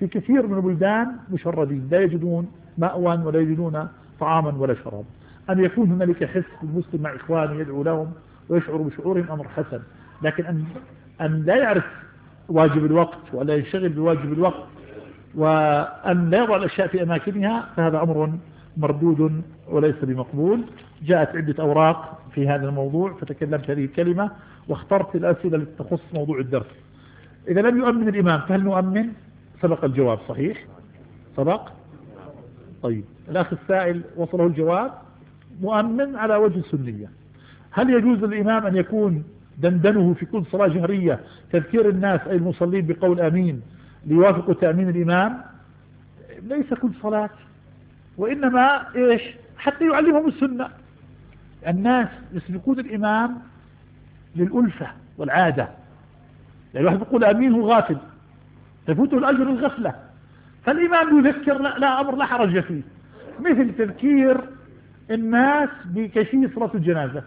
في كثير من البلدان مشردين لا يجدون مأوى ولا يجدون طعاما ولا شرابا. أن يكون هنالك حس المسلم مع إخوانه يدعو لهم ويشعر بشعورهم أمر حسن، لكن أن, أن لا يعرف واجب الوقت ولا ينشغل بواجب الوقت وأن لا يضع الأشياء في أماكنها فهذا أمر مردود وليس بمقبول. جاءت عدة أوراق في هذا الموضوع فتكلمت هذه الكلمة واخترت الأسئلة التي تخص موضوع الدرس. إذا لم يؤمن الإمام فهل نؤمن؟ سبق الجواب صحيح؟ سبق؟ طيب الأخ السائل وصله الجواب مؤمن على وجه السنية. هل يجوز للإمام أن يكون دندنه في كل صلاة جهرية تذكير الناس أي المصلين بقول آمين ليوافقوا تأمين الإمام؟ ليس كل صلاة، وإنما إيش حتى يعلمهم السنة. الناس يسبقون الإمام للألفة والعادة، يعني واحد يقول آمين هو غافل يفوته الأجر الغفلة، فالإمام يذكر لا, لا أمر لا حرج فيه، مثل تذكير الناس بكيفية صلاة الجنازة.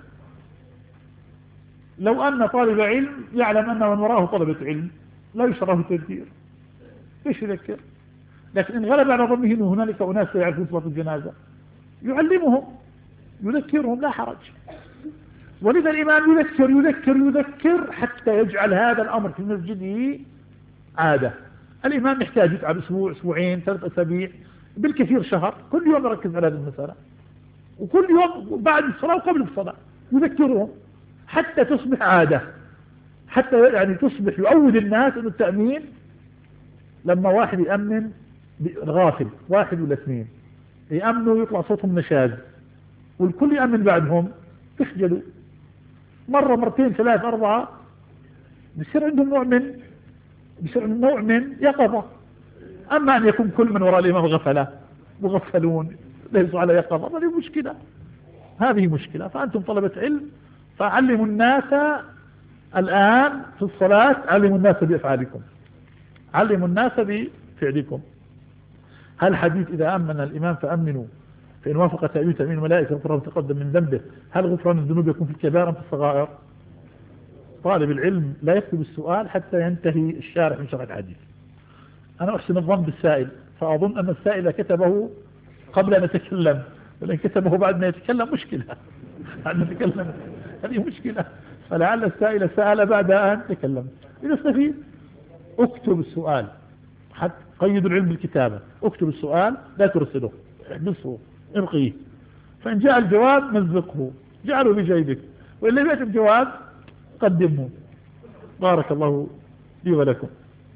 لو أن طالب علم يعلم أن من وراءه طلبة علم لا يشرع التذكير، ليش يذكر؟ لكن إن غلب على ظنه أن هنالك أناس لا يعرفون صلاة الجنازة يعلمهم يذكرهم لا حرج. ولذا الإمام يذكر يذكر يذكر حتى يجعل هذا الأمر في مسجده عادة. الإمام يحتاج يتعب أسبوع أسبوعين ثلاث أسابيع بالكثير شهر، كل يوم يركز على هذه المسألة، وكل يوم بعد الصلاة وقبل الصلاة يذكرهم حتى تصبح عادة، حتى يعني تصبح يعود الناس أن التأمين لما واحد يأمن الغافل واحد ولا اثنين يأمنوا يطلع صوتهم نشاز والكل يأمن بعدهم تخجلوا، مرة مرتين ثلاث أربعة بيصير عندهم نوع من بيصير نوع من يقظة. أما أن يكون كل من وراء الإمام غفلة مغفلون ليسوا على يقظة هذه مشكلة، هذه مشكلة. فأنتم طلبة علم فعلموا الناس الآن في الصلاة، علموا الناس بأفعالكم، علموا الناس بفعلكم. هل حديث إذا أمن الإمام فأمنوا فإن وافق تأويل تأمين الملائكة غفران تقدم من ذنبه، هل غفران الذنوب يكون في الكبائر أم في الصغائر؟ طالب العلم لا يكتب السؤال حتى ينتهي الشارح من شرح الحديث. أنا أحسن الظن بالسائل فأظن أن السائل كتبه قبل أن يتكلم، ولكن كتبه بعد ما يتكلم مشكلة بعد ما يتكلم هذه مشكلة، فلعل السائل سأل بعد أن تكلم. إذا استفيد اكتب السؤال، حتى قيدوا العلم بالكتابة، اكتب السؤال لا ترسله احبسه ابقيه، فإن جاء الجواب مزقه جعله بجيبك، وإلا جاء الجواب قدمه. بارك الله لي ولكم.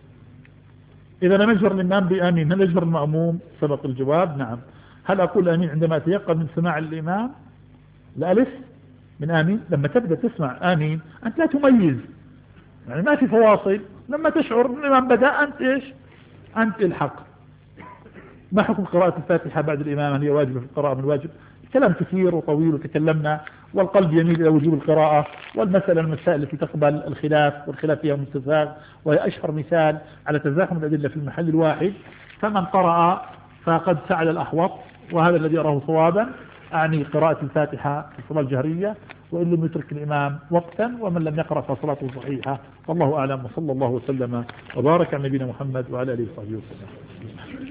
إذا لم يجبر الإمام بآمين هل يجبر المأموم؟ سبق الجواب نعم. هل أقول آمين عندما أتيقن من سماع الإمام؟ الألف من آمين لما تبدأ تسمع آمين أنت لا تميز، يعني ما في فواصل، لما تشعر أن الإمام بدأ أنت إيش؟ أنت الحق. ما حكم قراءة الفاتحة بعد الإمام؟ هل هي واجبة في القراءة من الواجب؟ كلام كثير وطويل وتكلمنا، والقلب يميل إلى وجوب القراءة، والمسألة المسائل التي تقبل الخلاف والخلاف فيها مستفاغ، وهي أشهر مثال على تزاحم الأدلة في المحل الواحد. فمن قرأ فقد فعل الأحوط، وهذا الذي أراه صوابا، أعني قراءة الفاتحة في الصلاة الجهرية، وإن لم يترك الإمام وقتا، ومن لم يقرأ فصلاته صحيحة. والله أعلم، وصلى الله وسلم وبارك على نبينا محمد وعلى آله وصحبه وسلم.